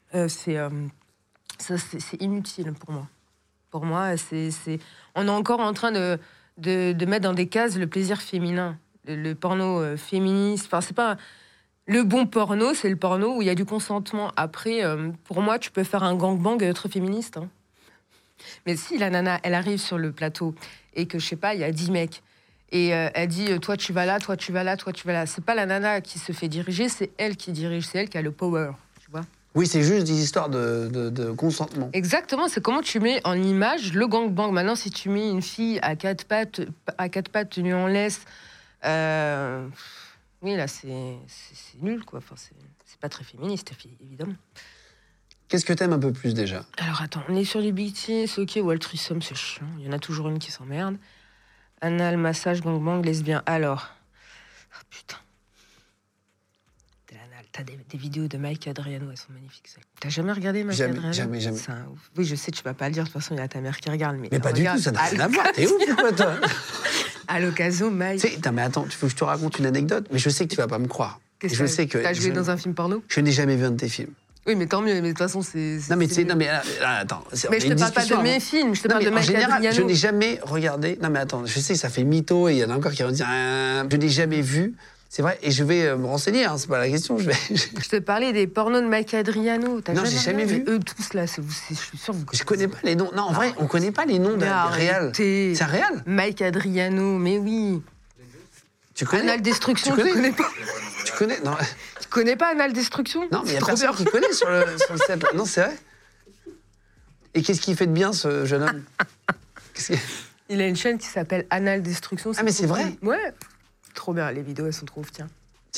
C'est inutile pour moi. Pour moi, on est encore en train de mettre dans des cases le plaisir féminin. Le porno féministe. Enfin, c'est pas... Le bon porno, c'est le porno où il y a du consentement. Après, pour moi, tu peux faire un gangbang et être féministe. Hein. Mais si la nana, elle arrive sur le plateau et que, je sais pas, il y a 10 mecs, et elle dit, toi tu vas là, toi tu vas là, toi tu vas là. C'est pas la nana qui se fait diriger, c'est elle qui dirige, c'est elle qui a le power, tu vois. Oui, c'est juste des histoires de consentement. Exactement, c'est comment tu mets en image le gangbang. Maintenant, si tu mets une fille à quatre pattes tenue en laisse, oui, là, c'est nul, quoi. Enfin, c'est pas très féministe, évidemment. Qu'est-ce que t'aimes un peu plus, déjà? Alors, attends, on est sur les big tits, c'est ok, ou le threesome, c'est chiant. Il y en a toujours une qui s'emmerde. Anal, massage, gangbang, lesbien. Alors... Oh, putain. T'as des vidéos de Mike Adriano, elles sont magnifiques. T'as jamais regardé Mike Adriano? Jamais. Oui, je sais, tu vas pas le dire, de toute façon, il y a ta mère qui regarde. Mais pas du tout, ça n'a rien à voir. T'es ouf ou quoi, toi? À l'occasion, Mike... Non, mais attends, il faut que je te raconte une anecdote, mais je sais que tu vas pas me croire. Je sais que t'as joué dans un film porno? Je n'ai jamais vu un de tes films. Oui, mais tant mieux, mais de toute façon, c'est... Non, mais attends. Mais je te parle pas de mes films, je te parle de Mike Adriano. Je n'ai jamais regardé... Non, mais attends, je sais que ça fait mytho, et il y en a encore qui vont dire... Je n'ai jamais vu... C'est vrai, et je vais me renseigner, hein, c'est pas la question. Je te parlais des pornos de Mike Adriano. Non, j'ai jamais vu. Eux tous là, je suis sûre que vous connaissez. Je connais pas les noms. Non, en vrai, on connaît pas les noms des réals. C'est un réal? Mike Adriano, mais oui. Tu connais? Anal Destruction, tu connais pas? Tu connais? Non. Tu connais pas Anal Destruction? Non, mais il y a personne qui connaît sur le set. Non, c'est vrai. Et qu'est-ce qu'il fait de bien, ce jeune homme? Il a une chaîne qui s'appelle Anal Destruction. Ah, mais c'est vrai? Ouais. Trop bien, les vidéos, elles sont trop ouf, tiens.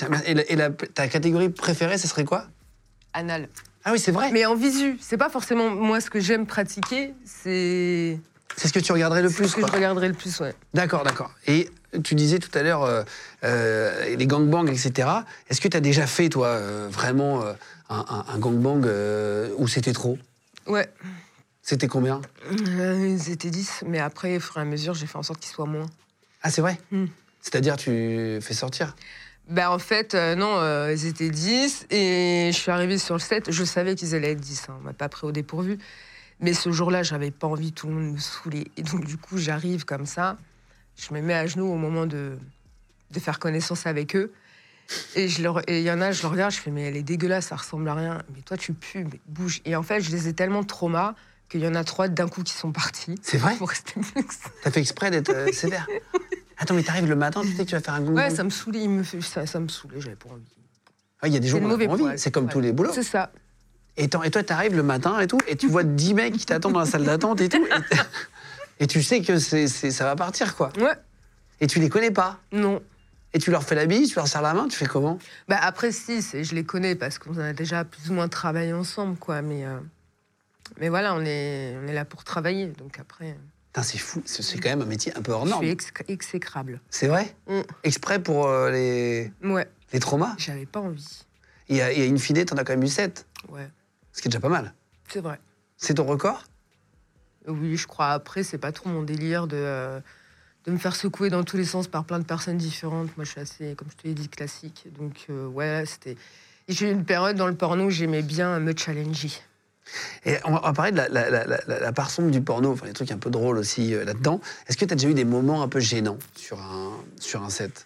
Ta catégorie préférée, ce serait quoi? Anal. Ah oui, c'est vrai. Mais en visu, c'est pas forcément moi ce que j'aime pratiquer, c'est... C'est ce que tu regarderais le plus, C'est ce que je regarderais le plus, ouais. D'accord. Et tu disais tout à l'heure les gangbangs, etc. Est-ce que tu as déjà fait, toi, vraiment un gangbang où c'était trop? Ouais. C'était combien? Ils étaient 10, mais après, au fur et à mesure, j'ai fait en sorte qu'ils soient moins. Ah, c'est vrai? C'est-à-dire, tu fais sortir? Bah, en fait, non, ils étaient 10, et je suis arrivée sur le set. Je savais qu'ils allaient être 10, hein, on m'a pas pris au dépourvu. Mais ce jour-là, j'avais pas envie, tout le monde me saoulait. Et donc, du coup, j'arrive comme ça, je me mets à genoux au moment de faire connaissance avec eux. Et il y en a, je le regarde, je fais, mais elle est dégueulasse, ça ressemble à rien. Mais toi, tu pues, mais bouge. Et en fait, je les ai tellement traumas qu'il y en a 3 d'un coup qui sont partis. C'est vrai? Pour rester plus que ça. T'as fait exprès d'être sévère? Attends, mais t'arrives le matin, tu sais que tu vas faire un gangbang? Ouais, ça me saoulait, ça me saulait, j'avais pas envie. Ah, il y a des jours où on a pas envie, c'est comme tous les boulots. C'est ça. Et toi, t'arrives le matin et tout, et tu vois 10 mecs qui t'attendent dans la salle d'attente et tout, et tu sais que ça va partir, quoi. Ouais. Et tu les connais pas? Non. Et tu leur fais la bise, tu leur serres la main, tu fais comment? Bah après, si, je les connais parce qu'on a déjà plus ou moins travaillé ensemble, quoi. Mais voilà, on est là pour travailler, donc après... Putain, c'est fou, c'est quand même un métier un peu hors norme. Je suis exécrable. C'est vrai? Exprès pour les traumas? J'avais pas envie. Et in fine, t'en as quand même eu 7. Ouais. Ce qui est déjà pas mal. C'est vrai. C'est ton record? Oui, je crois. Après, c'est pas trop mon délire de me faire secouer dans tous les sens par plein de personnes différentes. Moi, je suis assez, comme je te l'ai dit, classique. Donc, ouais, c'était... J'ai eu une période dans le porno où j'aimais bien me challenger. Et on va parler de la part sombre du porno, enfin, les trucs un peu drôles aussi là-dedans. Est-ce que tu as déjà eu des moments un peu gênants sur un set?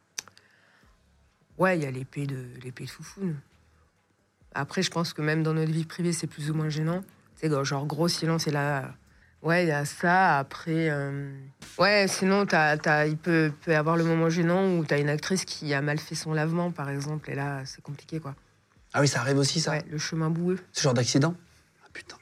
Ouais, il y a l'épée de Foufoune. Après, je pense que même dans notre vie privée, c'est plus ou moins gênant. C'est genre gros silence et là... Ouais, il y a ça. Après... Ouais, sinon, il peut y avoir le moment gênant où t'as une actrice qui a mal fait son lavement, par exemple. Et là, c'est compliqué, quoi. Ah oui, ça arrive aussi, ça? Ouais, le chemin boueux. Ce genre d'accident? Ah, putain.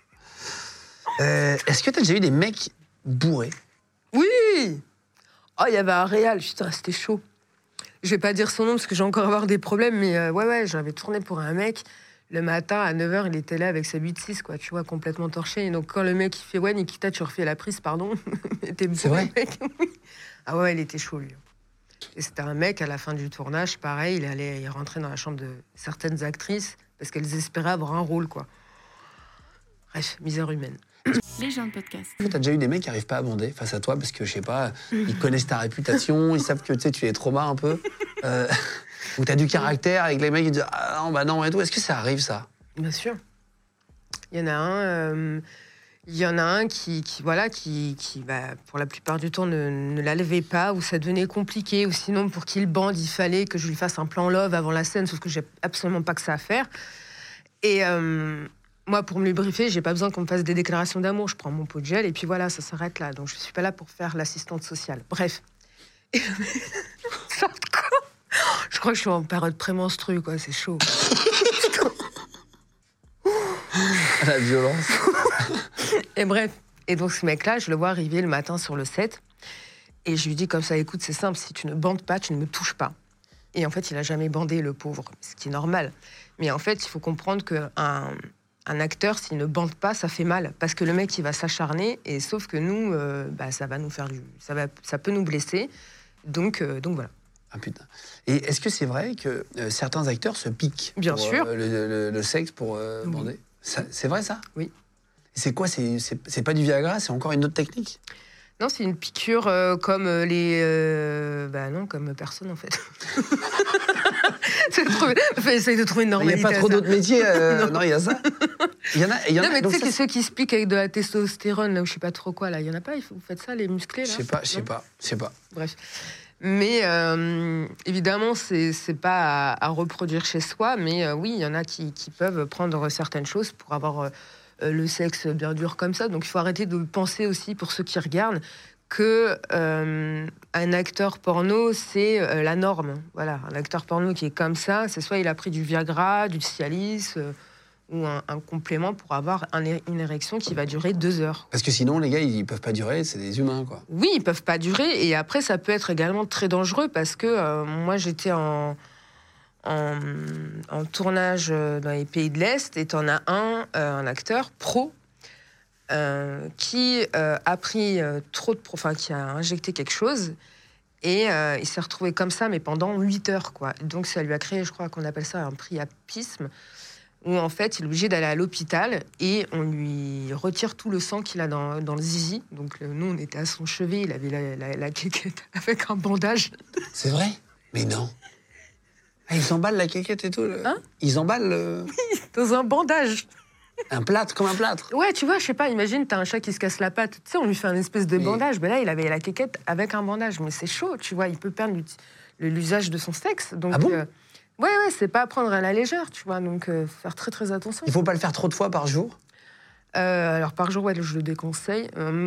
Est-ce que t'as déjà eu des mecs bourrés? Oui! Oh, il y avait un réal, putain, c'était chaud. Je vais pas dire son nom parce que j'ai encore avoir des problèmes, mais ouais, j'avais tourné pour un mec. Le matin, à 9h, il était là avec sa 8-6, quoi, tu vois, complètement torché. Et donc, quand le mec, il fait « Ouais, Nikita, tu refais la prise, pardon. » T'es bourré, c'est vrai? mec. Ah ouais, il était chaud, lui. Et c'était un mec, à la fin du tournage, pareil, il rentrait dans la chambre de certaines actrices parce qu'elles espéraient avoir un rôle, quoi. Bref, misère humaine. Les gens de podcast. T'as déjà eu des mecs qui n'arrivent pas à bander face à toi parce que, je sais pas, ils connaissent ta réputation, ils savent que tu les traumas un peu, ou t'as du caractère avec les mecs qui disent « Ah non, bah non, et tout ». Est-ce que ça arrive, ça? Bien sûr. Il y en a un qui pour la plupart du temps, ne la levait pas, ou ça devenait compliqué, ou sinon, pour qu'il bande, il fallait que je lui fasse un plan love avant la scène, sauf que j'ai absolument pas que ça à faire. Et moi, pour me le briefer, j'ai pas besoin qu'on me fasse des déclarations d'amour. Je prends mon pot de gel, et puis voilà, ça s'arrête là. Donc, je suis pas là pour faire l'assistante sociale. Bref. Je crois que je suis en période prémenstrue, quoi, c'est chaud. La violence. Et bref. Et donc, ce mec-là, je le vois arriver le matin sur le set. Et je lui dis comme ça, écoute, c'est simple, si tu ne bandes pas, tu ne me touches pas. Et en fait, il a jamais bandé, le pauvre, ce qui est normal. Mais en fait, il faut comprendre qu'un acteur, s'il ne bande pas, ça fait mal. Parce que le mec, il va s'acharner, et sauf que nous, ça va nous faire ça peut nous blesser. Donc voilà. Ah putain. Et est-ce que c'est vrai que certains acteurs se piquent Bien pour, sûr. Le sexe pour bander? C'est vrai, ça? Oui. Et c'est quoi? C'est pas du Viagra, c'est encore une autre technique? Non, c'est une piqûre comme comme personne, en fait. Essaye de trouver une normalité. Il n'y a pas trop d'autres métiers. Non, il y a ça. Il y en a. Non, mais tu sais que ceux qui se piquent avec de la testostérone, là, ou je sais pas trop quoi, là, il y en a pas. Vous faites ça, les musclés, là? Je sais pas. Bref. Mais évidemment, c'est pas à reproduire chez soi, mais oui, il y en a qui peuvent prendre certaines choses pour avoir le sexe bien dur comme ça. Donc il faut arrêter de penser aussi, pour ceux qui regardent, que un acteur porno, c'est la norme. Voilà, un acteur porno qui est comme ça, c'est soit il a pris du Viagra, du Cialis, ou un complément pour avoir une érection qui va durer 2 heures. Parce que sinon, les gars, ils peuvent pas durer, c'est des humains, quoi. Oui, ils peuvent pas durer. Et après, ça peut être également très dangereux parce que moi, j'étais en tournage dans les pays de l'Est et t'en as un acteur pro qui a pris trop de... Enfin, qui a injecté quelque chose et il s'est retrouvé comme ça, mais pendant 8 heures, quoi. Donc, ça lui a créé, je crois qu'on appelle ça un priapisme, où en fait, il est obligé d'aller à l'hôpital et on lui retire tout le sang qu'il a dans le zizi. Donc, nous, on était à son chevet, il avait la quéquette avec un bandage. C'est vrai? Mais non. Ah, ils emballent la quéquette et tout. Hein? Ils emballent Dans un bandage. un plâtre, comme un plâtre. Ouais, tu vois, je sais pas, imagine, t'as un chat qui se casse la patte. Tu sais, on lui fait un espèce de bandage. Mais là, il avait la quéquette avec un bandage. Mais c'est chaud, tu vois, il peut perdre l'usage de son sexe. Donc, ah bon ouais, c'est pas à prendre à la légère, tu vois. Donc, faut faire très, très attention. Il faut pas le faire trop de fois par jour? Alors, par jour, ouais, je le déconseille.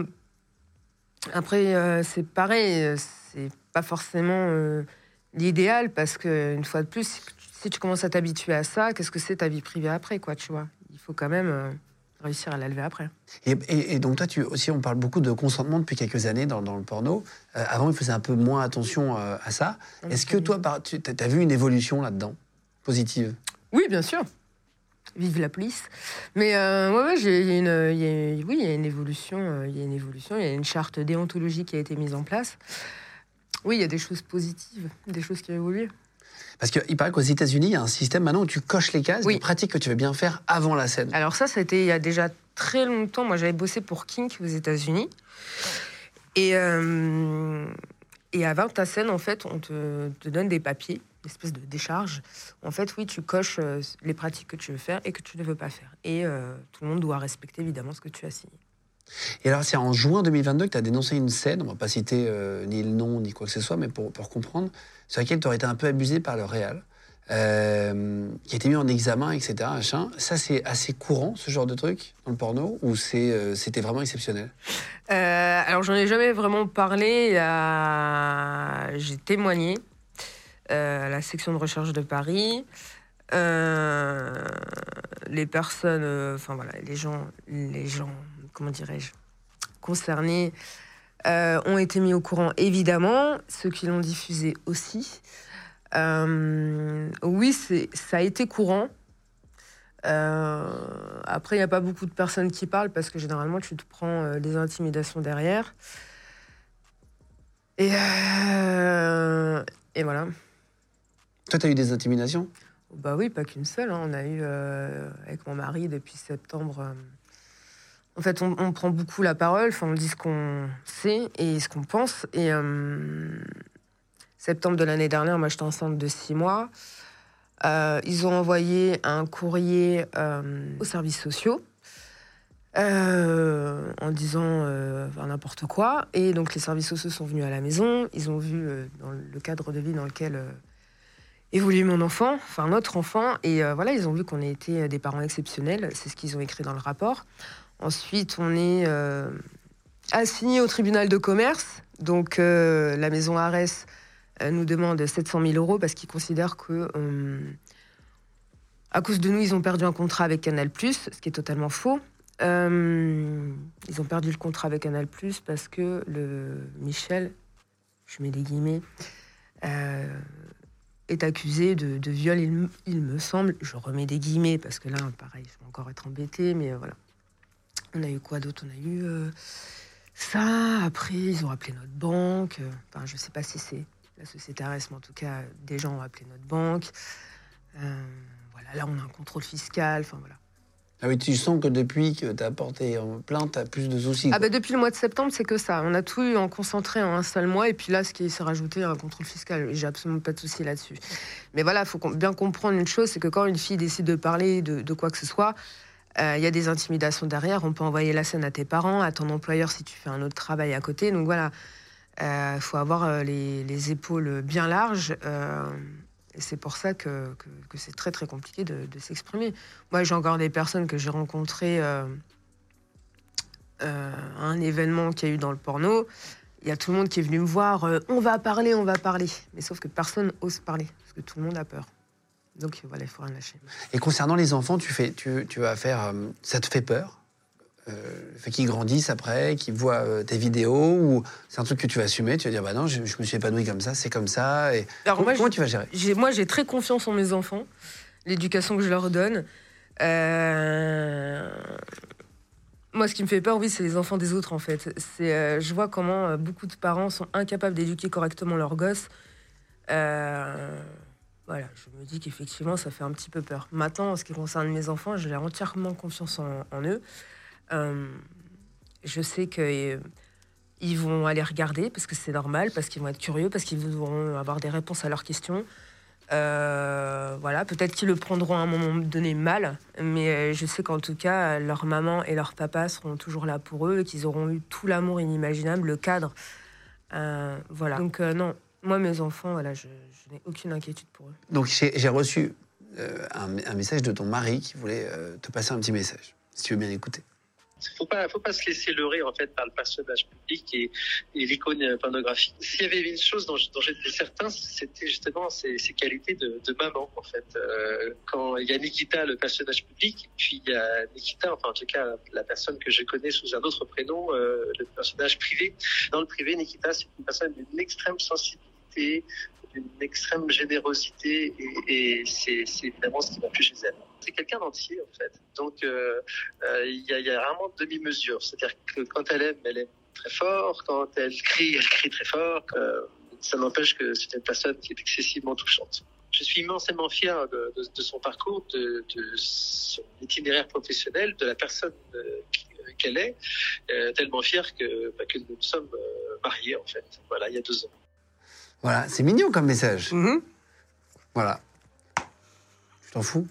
Après, c'est pareil, c'est pas forcément l'idéal parce que, une fois de plus, si tu commences à t'habituer à ça, qu'est-ce que c'est ta vie privée après, quoi, tu vois? Il faut quand même réussir à la lever après. Et donc toi, aussi, on parle beaucoup de consentement depuis quelques années dans le porno. Avant, ils faisaient un peu moins attention à ça. Est-ce que toi, tu as vu une évolution là-dedans, positive? Oui, bien sûr. Vive la police. Mais il y a une évolution. Il y a une charte déontologique qui a été mise en place. Oui, il y a des choses positives, des choses qui ont évolué. Parce qu'il paraît qu'aux États-Unis, il y a un système maintenant où tu coches les cases de pratiques que tu veux bien faire avant la scène. Alors ça a été il y a déjà très longtemps. Moi, j'avais bossé pour Kink aux États-Unis. Et avant ta scène, en fait, on te donne des papiers, une espèce de décharge. En fait, oui, tu coches les pratiques que tu veux faire et que tu ne veux pas faire. Et tout le monde doit respecter, évidemment, ce que tu as signé. Et alors, c'est en juin 2022 que tu as dénoncé une scène, on ne va pas citer ni le nom, ni quoi que ce soit, mais pour comprendre, sur laquelle tu aurais été un peu abusé par le réal, qui a été mis en examen, etc. Machin. Ça, c'est assez courant, ce genre de truc, dans le porno, ou c'était vraiment exceptionnel? Alors, j'en ai jamais vraiment parlé. J'ai témoigné à la section de recherche de Paris. Les personnes, les gens, comment dirais-je, concernés ont été mis au courant, évidemment, ceux qui l'ont diffusé aussi. Oui, ça a été courant. Après, il n'y a pas beaucoup de personnes qui parlent parce que généralement, tu te prends des intimidations derrière. Et voilà. Toi, tu as eu des intimidations? Bah oui, pas qu'une seule. On a eu, avec mon mari, depuis septembre... En fait, on prend beaucoup la parole, on dit ce qu'on sait et ce qu'on pense. Et septembre de l'année dernière, moi, j'étais enceinte de 6 mois. Ils ont envoyé un courrier aux services sociaux en disant n'importe quoi. Et donc, les services sociaux sont venus à la maison. Ils ont vu dans le cadre de vie dans lequel évoluait mon enfant, enfin notre enfant. Et ils ont vu qu'on était des parents exceptionnels. C'est ce qu'ils ont écrit dans le rapport. Ensuite, on est assigné au tribunal de commerce. Donc, la maison Arès nous demande 700 000 € parce qu'ils considèrent que, à cause de nous, ils ont perdu un contrat avec Canal+, ce qui est totalement faux. Ils ont perdu le contrat avec Canal+, parce que Michel, je mets des guillemets, est accusé de viol, il me semble. Je remets des guillemets parce que là, pareil, je vais encore être embêtée, mais voilà. On a eu quoi d'autre? On a eu ça. Après, ils ont appelé notre banque. Enfin, je ne sais pas si c'est la société Arès, mais en tout cas, des gens ont appelé notre banque. Là, on a un contrôle fiscal. Enfin, voilà. Ah oui, tu sens que depuis que tu as porté plainte, tu as plus de soucis. Depuis le mois de septembre, c'est que ça. On a tout eu en concentré en un seul mois. Et puis là, ce qui s'est rajouté, un contrôle fiscal. J'ai absolument pas de soucis là-dessus. Mais voilà, il faut bien comprendre une chose, c'est que quand une fille décide de parler de quoi que ce soit, il y a des intimidations derrière. On peut envoyer la scène à tes parents, à ton employeur si tu fais un autre travail à côté. Donc voilà, faut avoir les épaules bien larges. Et c'est pour ça que c'est très très compliqué de s'exprimer. Moi, j'ai encore des personnes que j'ai rencontrées à un événement qu'il y a eu dans le porno. Il y a tout le monde qui est venu me voir. On va parler. Mais sauf que personne ose parler parce que tout le monde a peur. Donc voilà, il faut rien lâcher. Et concernant les enfants, tu vas faire... ça te fait peur le fait qu'ils grandissent après, qu'ils voient tes vidéos, ou c'est un truc que tu vas assumer, tu vas dire, bah non, je me suis épanoui comme ça, c'est comme ça. Et Alors comment tu vas gérer? Moi, j'ai très confiance en mes enfants, l'éducation que je leur donne. Moi, ce qui me fait peur, oui, c'est les enfants des autres, en fait. Je vois comment beaucoup de parents sont incapables d'éduquer correctement leurs gosses. Voilà, je me dis qu'effectivement, ça fait un petit peu peur. Maintenant, en ce qui concerne mes enfants, j'ai entièrement confiance en eux. Je sais qu'ils vont aller regarder, parce que c'est normal, parce qu'ils vont être curieux, parce qu'ils voudront avoir des réponses à leurs questions. Voilà, peut-être qu'ils le prendront à un moment donné mal, mais je sais qu'en tout cas, leur maman et leur papa seront toujours là pour eux et qu'ils auront eu tout l'amour inimaginable, le cadre. Voilà. Donc non, moi, mes enfants, voilà, je n'ai aucune inquiétude pour eux. Donc j'ai reçu un message de ton mari qui voulait te passer un petit message, si tu veux bien écouter. Faut pas se laisser leurrer en fait par le personnage public et l'icône pornographique. S'il y avait une chose dont j'étais certain, c'était justement ces qualités de maman en fait. Quand il y a Nikita, le personnage public, et puis il y a Nikita, enfin en tout cas la personne que je connais sous un autre prénom, le personnage privé. Dans le privé, Nikita, c'est une personne d'une extrême sensibilité, d'une extrême générosité et c'est évidemment ce qui m'a plu chez elle. C'est quelqu'un d'entier en fait. Donc il y a vraiment demi-mesure. C'est-à-dire que quand elle aime très fort. Quand elle crie très fort. Ça n'empêche que c'est une personne qui est excessivement touchante. Je suis immensément fier de son parcours, de son itinéraire professionnel, de la personne qu'elle est, tellement fier que nous nous sommes mariés en fait. Voilà, il y a 2 ans. Voilà, c'est mignon comme message. Mm-hmm. Voilà. Tu t'en fous?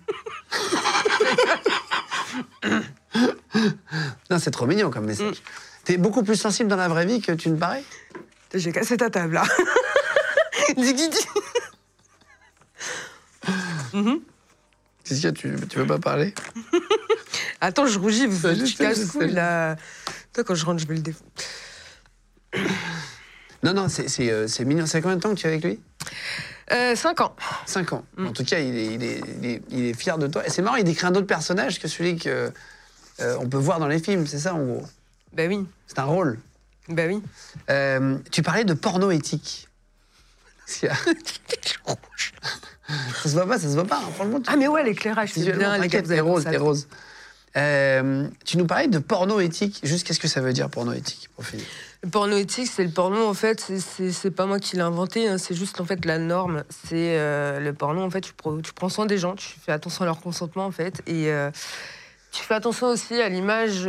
Non, c'est trop mignon comme message. T'es beaucoup plus sensible dans la vraie vie que tu ne parais? J'ai cassé ta table, là. Qu'est-ce qu'il y a, tu veux pas parler? Attends, je rougis, tu casse-couille, là. Toi, quand je rentre, je vais le défendre. Non, c'est mignon. C'est combien de temps que tu es avec lui? 5 ans. 5 ans. En tout cas, il est fier de toi. Et c'est marrant, il décrit un autre personnage que celui que on peut voir dans les films, c'est ça en gros? Ben oui. C'est un rôle. Ben oui. Tu parlais de porno éthique. Ça se voit pas, hein, franchement. Ah mais ouais, l'éclairage, c'est bien. T'inquiète, t'es rose. Tu nous parlais de porno éthique. Juste, qu'est-ce que ça veut dire, porno éthique, pour finir? Le porno éthique, c'est le porno, en fait, c'est pas moi qui l'ai inventé, hein, c'est juste, en fait, la norme. C'est le porno, en fait, tu prends soin des gens, tu fais attention à leur consentement, en fait, et tu fais attention aussi à l'image,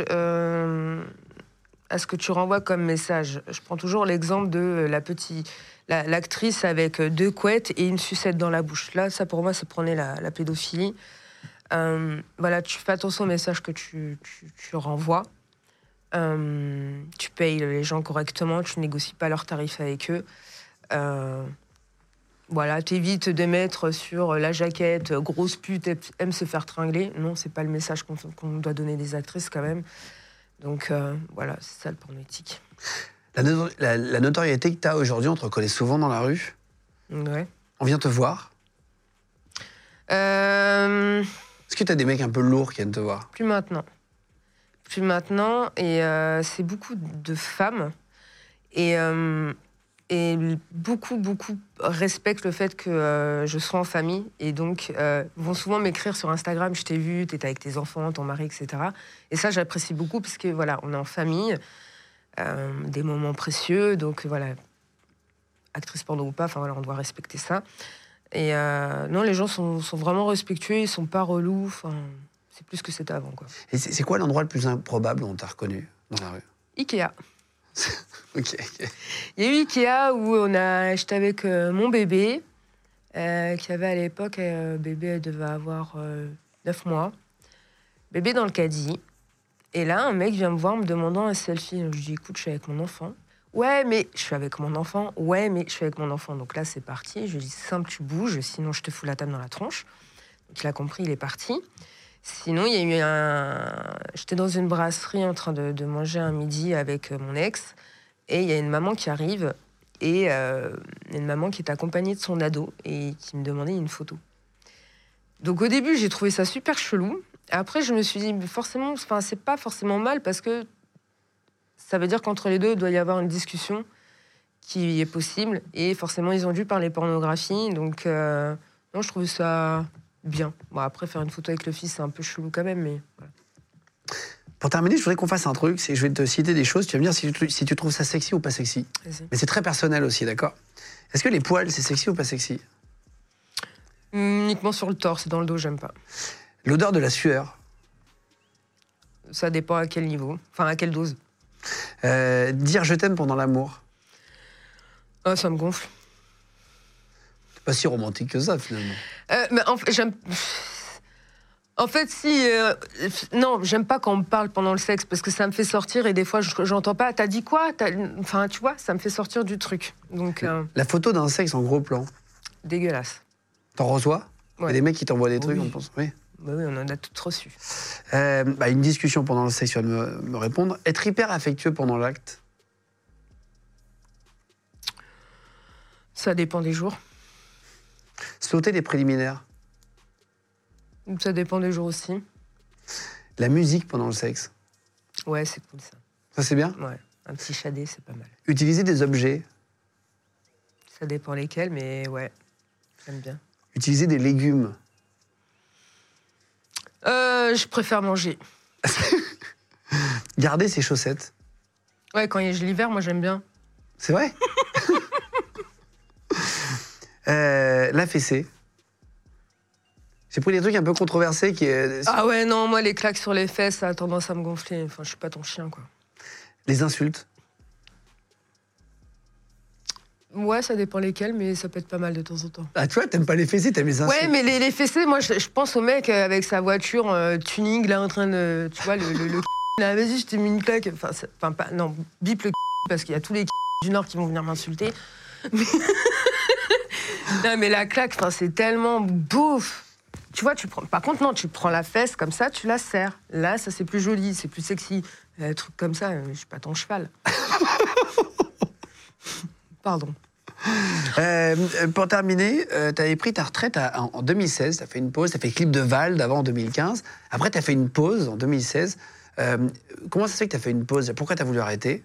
à ce que tu renvoies comme message. Je prends toujours l'exemple de l'actrice avec 2 couettes et une sucette dans la bouche. Là, ça, pour moi, ça prenait la pédophilie. Voilà, tu fais attention au message que tu renvoies. Tu payes les gens correctement, tu négocies pas leurs tarifs avec eux. Voilà, t'évites de mettre sur la jaquette grosse pute aime se faire tringler. Non, c'est pas le message qu'on doit donner des actrices quand même. Donc voilà, c'est ça le porno éthique. La notoriété que tu as aujourd'hui, on te reconnaît souvent dans la rue. Ouais. On vient te voir. Est-ce que tu as des mecs un peu lourds qui viennent te voir? Plus maintenant. Et c'est beaucoup de femmes. Et beaucoup respectent le fait que je sois en famille. Et donc, vont souvent m'écrire sur Instagram, je t'ai vu, t'étais avec tes enfants, ton mari, etc. Et ça, j'apprécie beaucoup parce que, voilà, on est en famille, des moments précieux. Donc, voilà, actrice porno ou pas, enfin, voilà, on doit respecter ça. Et non, les gens sont vraiment respectueux, ils sont pas relous, enfin... C'est plus que c'était avant, quoi. Et c'est quoi l'endroit le plus improbable où on t'a reconnu dans la rue? Ikea. Ok. Il y a eu Ikea où j'étais avec mon bébé, qui avait à l'époque, bébé elle devait avoir 9 mois. Bébé dans le caddie. Et là, un mec vient me voir en me demandant un selfie. Je lui dis, écoute, je suis avec mon enfant. Ouais, mais je suis avec mon enfant. Ouais, mais je suis avec mon enfant. Donc là, c'est parti. Je lui dis, c'est simple, tu bouges, sinon je te fous la table dans la tronche. Donc il a compris, il est parti. Sinon, il y a eu j'étais dans une brasserie en train de manger un midi avec mon ex, et il y a une maman qui arrive, et une maman qui est accompagnée de son ado, et qui me demandait une photo. Donc au début, j'ai trouvé ça super chelou. Après, je me suis dit, mais forcément, c'est pas forcément mal parce que ça veut dire qu'entre les deux, il doit y avoir une discussion qui est possible. Et forcément, ils ont dû parler pornographie. Donc, non, je trouve ça bien. Bon, après, faire une photo avec le fils, c'est un peu chelou quand même, mais voilà. Pour terminer, je voudrais qu'on fasse un truc, c'est que je vais te citer des choses, tu vas me dire si tu trouves ça sexy ou pas sexy. Vas-y. Mais c'est très personnel aussi, d'accord? Est-ce que les poils, c'est sexy ou pas sexy? Uniquement sur le torse, dans le dos, j'aime pas. L'odeur de la sueur. Ça dépend à quel niveau, enfin à quelle dose. Dire je t'aime pendant l'amour. Oh, ça me gonfle. C'est pas si romantique que ça, finalement. Mais en fait, si... non, j'aime pas quand on me parle pendant le sexe, parce que ça me fait sortir, et des fois, j'entends pas. T'as dit quoi? Enfin, tu vois, ça me fait sortir du truc. Donc, La photo d'un sexe en gros plan. dégueulasse. T'en reçois? Il y a Ouais. des mecs qui t'envoient des trucs, Oui. on pense. Oui. Bah oui, on en a toutes reçues. Une discussion pendant le sexe, tu vas me répondre. Être hyper affectueux pendant l'acte. Ça dépend des jours. Sauter des préliminaires. Ça dépend des jours aussi. La musique pendant le sexe. Ouais, c'est cool, ça. Ça, c'est bien. Ouais, un petit shadé, c'est pas mal. Utiliser des objets. Ça dépend lesquels, mais ouais, j'aime bien. Utiliser des légumes. Je préfère manger. Garder ses chaussettes. Ouais, quand il y a l'hiver, moi, j'aime bien. C'est vrai. La fessée. J'ai pris des trucs un peu controversés qui est... Ah ouais, non, moi, les claques sur les fesses, ça a tendance à me gonfler. Enfin, je suis pas ton chien, quoi. Les insultes. Ouais, ça dépend lesquels, mais ça peut être pas mal de temps en temps. Ah, tu vois, t'aimes pas les fessées, t'aimes les insultes. Ouais, mais les fessées, moi, je pense au mec avec sa voiture tuning, là, en train de... Tu vois, le là, vas-y, je t'ai mis une claque. Enfin, pas... Non, bip le parce qu'il y a tous les du Nord qui vont venir m'insulter. Non, mais la claque, c'est tellement bouffe. Tu vois, par contre, non, tu prends la fesse comme ça, tu la serres. Là, ça, c'est plus joli, c'est plus sexy. Un truc comme ça, je suis pas ton cheval. Pardon. Pour terminer, t'avais pris ta retraite en 2016, t'as fait une pause, t'as fait clip de Vald avant en 2015. Après, t'as fait une pause en 2016. Comment ça se fait que t'as fait une pause? Pourquoi t'as voulu arrêter?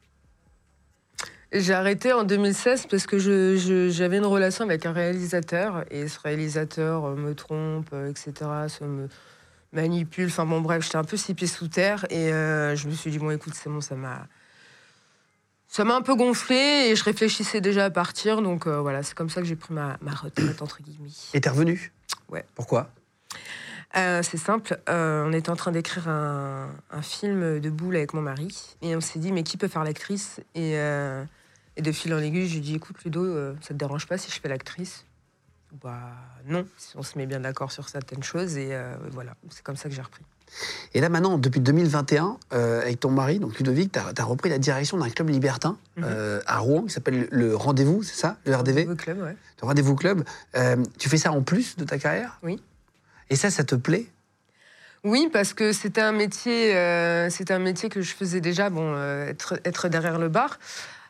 J'ai arrêté en 2016 parce que j'avais une relation avec un réalisateur et ce réalisateur me trompe, etc., me manipule. Enfin bon, bref, j'étais un peu six pieds sous terre et je me suis dit, bon, écoute, c'est bon, ça m'a un peu gonflé et je réfléchissais déjà à partir. Donc voilà, c'est comme ça que j'ai pris ma retraite, entre guillemets. Et t'es revenu? Ouais. Pourquoi? C'est simple, on était en train d'écrire un film de boule avec mon mari et on s'est dit, mais qui peut faire l'actrice? Et de fil en aiguille, j'ai dit, écoute Ludo, ça te dérange pas si je fais l'actrice? Bah non, si on se met bien d'accord sur certaines choses et voilà, c'est comme ça que j'ai repris. Et là maintenant, depuis 2021, avec ton mari, donc Ludovic, t'as repris la direction d'un club libertin à Rouen qui s'appelle le Rendez-vous, c'est ça? Le RDV? Rendez-vous Club, ouais. Le Rendez-vous Club. Tu fais ça en plus de ta carrière? Oui. Et ça te plaît? Oui, parce que c'était un métier que je faisais déjà, être derrière le bar.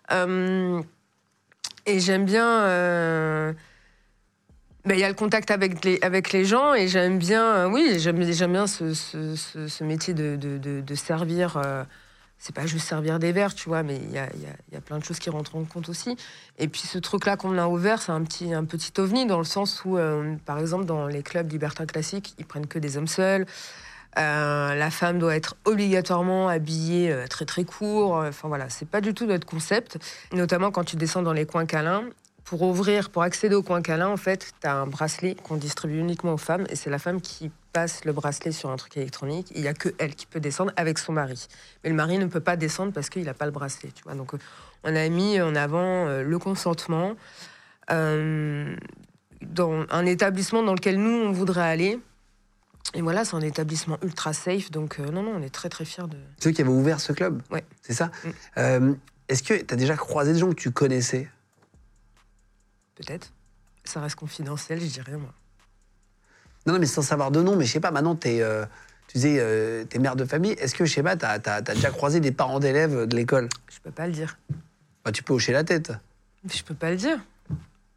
Et j'aime bien... Il y a le contact avec les gens et j'aime bien... j'aime bien ce métier de servir... c'est pas juste servir des verres, tu vois, mais il y a plein de choses qui rentrent en compte aussi. Et puis ce truc-là qu'on a ouvert, c'est un petit ovni dans le sens où, par exemple, dans les clubs libertins classiques, ils prennent que des hommes seuls. La femme doit être obligatoirement habillée très très court. Enfin voilà, c'est pas du tout notre concept. Notamment quand tu descends dans les coins câlins. Pour accéder au coin câlin, en fait, tu as un bracelet qu'on distribue uniquement aux femmes et c'est la femme qui passe le bracelet sur un truc électronique. Il n'y a que elle qui peut descendre avec son mari. Mais le mari ne peut pas descendre parce qu'il n'a pas le bracelet. Tu vois. Donc, on a mis en avant le consentement dans un établissement dans lequel nous, on voudrait aller. Et voilà, c'est un établissement ultra safe. Donc, non, on est très, très fiers de... Ceux qui avaient ouvert ce club? Ouais. C'est ça? Est-ce que tu as déjà croisé des gens que tu connaissais? Peut-être. Ça reste confidentiel, je dis rien, moi. Non, mais sans savoir de nom, mais je sais pas, maintenant, tu disais, t'es mère de famille. Est-ce que, je sais pas, t'as déjà croisé des parents d'élèves de l'école? Je peux pas le dire. Bah, tu peux hocher la tête. Je peux pas le dire.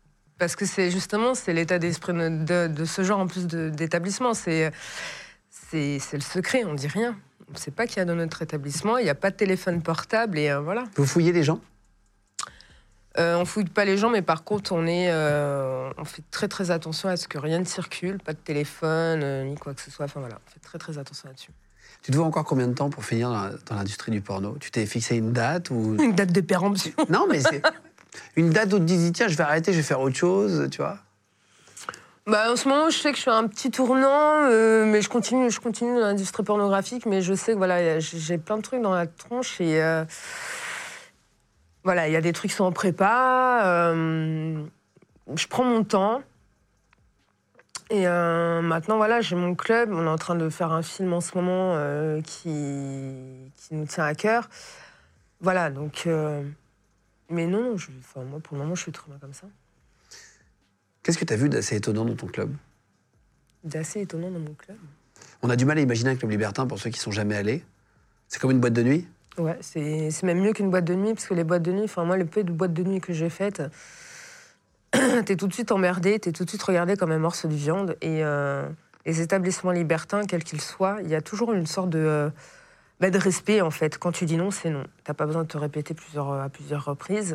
Parce que c'est l'état d'esprit de ce genre en plus d'établissement. C'est le secret, on dit rien. On ne sait pas qu'il y a dans notre établissement, il n'y a pas de téléphone portable et voilà. Vous fouillez les gens ? On fouille pas les gens, mais par contre, on fait très très attention à ce que rien ne circule, pas de téléphone, ni quoi que ce soit. Enfin voilà, on fait très très attention là-dessus. Tu te vois encore combien de temps pour finir dans l'industrie du porno ? Tu t'es fixé une date ou... Une date de péremption. Non, mais c'est une date où tu te dis, tiens, je vais arrêter, je vais faire autre chose, tu vois ? En ce moment, je sais que je fais un petit tournant, mais je continue dans l'industrie pornographique, mais je sais que voilà, j'ai plein de trucs dans la tronche et voilà, il y a des trucs qui sont en prépa. Je prends mon temps. Et maintenant, voilà, j'ai mon club. On est en train de faire un film en ce moment qui nous tient à cœur. Voilà, donc... mais non, moi, pour le moment, je suis très bien comme ça. Qu'est-ce que tu as vu d'assez étonnant dans ton club ? D'assez étonnant dans mon club ? On a du mal à imaginer un club libertin pour ceux qui ne sont jamais allés. C'est comme une boîte de nuit ? Ouais, c'est même mieux qu'une boîte de nuit, parce que les boîtes de nuit, moi, le peu de boîtes de nuit que j'ai faites, t'es tout de suite emmerdé, t'es tout de suite regardé comme un morceau de viande. Et les établissements libertins, quels qu'ils soient, il y a toujours une sorte de respect, en fait. Quand tu dis non, c'est non. T'as pas besoin de te répéter à plusieurs reprises.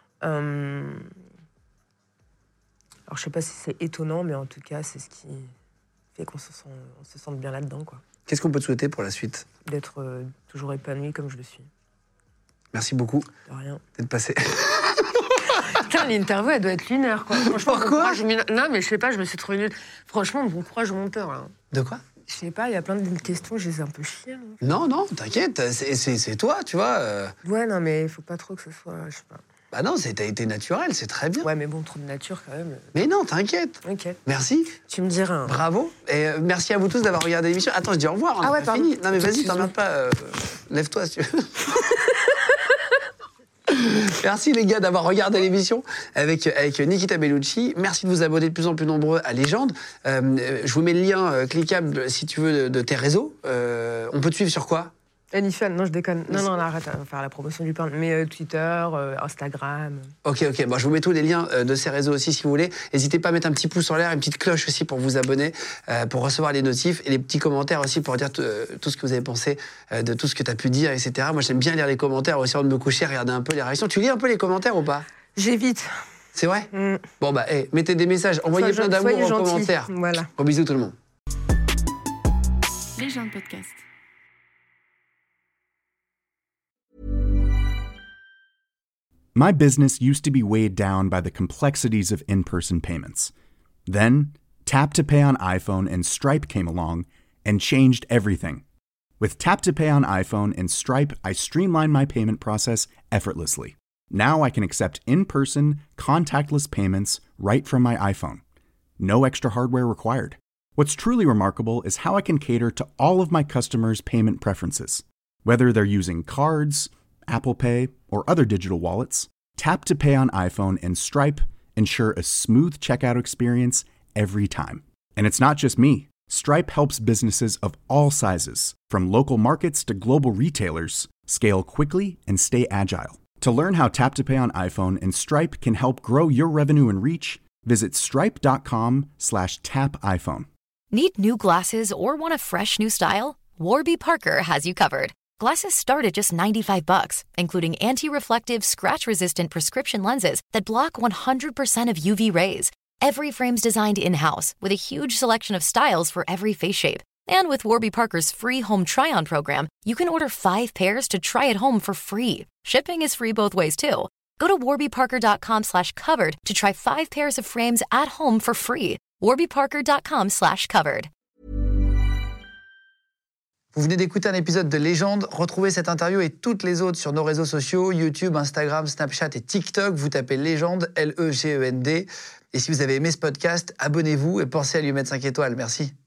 Alors, je sais pas si c'est étonnant, mais en tout cas, c'est ce qui fait qu'on se sente bien là-dedans, quoi. Qu'est-ce qu'on peut te souhaiter pour la suite ? D'être toujours épanoui comme je le suis. Merci beaucoup. De rien. D'être passé. Putain, l'interview, elle doit être lunaire, quoi. Franchement, pourquoi ? Non, mais je sais pas, je me suis trouvée... Franchement, bon courage au monteur, là. De quoi ? Je sais pas, il y a plein de questions, je les ai un peu chiées. Non, t'inquiète, c'est toi, tu vois. Ouais, non, mais il faut pas trop que ce soit, je sais pas. Bah non, t'as été naturel, c'est très bien. Ouais, mais bon, trop de nature, quand même. Mais non, t'inquiète. Ok. Merci. Tu me diras. Hein. Bravo. Et merci à vous tous d'avoir regardé l'émission. Attends, je dis au revoir, on a pas fini. Non, mais vas-y, t'emmerdes pas. Lève-toi, si tu veux. Merci les gars d'avoir regardé l'émission avec Nikita Bellucci. Merci de vous abonner de plus en plus nombreux à Légende. Je vous mets le lien cliquable si tu veux de tes réseaux. On peut te suivre sur quoi ? Anifan, non, je déconne. Non, arrête, on va faire la promotion du pain. Mais Twitter, Instagram. Ok. Bon, je vous mets tous les liens de ces réseaux aussi si vous voulez. N'hésitez pas à mettre un petit pouce en l'air, une petite cloche aussi pour vous abonner, pour recevoir les notifs et les petits commentaires aussi pour dire tout ce que vous avez pensé de tout ce que tu as pu dire, etc. Moi, j'aime bien lire les commentaires aussi avant de me coucher, regarder un peu les réactions. Tu lis un peu les commentaires ou pas ? J'évite. C'est vrai ? Bon, mettez des messages, envoyez plein d'amour en commentaire. Voilà. Gros bisous tout le monde. Légende podcast. My business used to be weighed down by the complexities of in-person payments. Then, Tap to Pay on iPhone and Stripe came along and changed everything. With Tap to Pay on iPhone and Stripe, I streamlined my payment process effortlessly. Now I can accept in-person, contactless payments right from my iPhone. No extra hardware required. What's truly remarkable is how I can cater to all of my customers' payment preferences. Whether they're using cards, Apple Pay, or other digital wallets, Tap to Pay on iPhone and Stripe ensure a smooth checkout experience every time. And it's not just me. Stripe helps businesses of all sizes, from local markets to global retailers, scale quickly and stay agile. To learn how Tap to Pay on iPhone and Stripe can help grow your revenue and reach, visit stripe.com/tapiphone. Need new glasses or want a fresh new style? Warby Parker has you covered. Glasses start at just $95, including anti-reflective, scratch-resistant prescription lenses that block 100% of UV rays. Every frame's designed in-house with a huge selection of styles for every face shape. And with Warby Parker's free home try-on program, you can order 5 pairs to try at home for free. Shipping is free both ways, too. Go to warbyparker.com/covered to try 5 pairs of frames at home for free. warbyparker.com/covered. Vous venez d'écouter un épisode de Légende. Retrouvez cette interview et toutes les autres sur nos réseaux sociaux, YouTube, Instagram, Snapchat et TikTok. Vous tapez Légende, Legend. Et si vous avez aimé ce podcast, abonnez-vous et pensez à lui mettre 5 étoiles. Merci.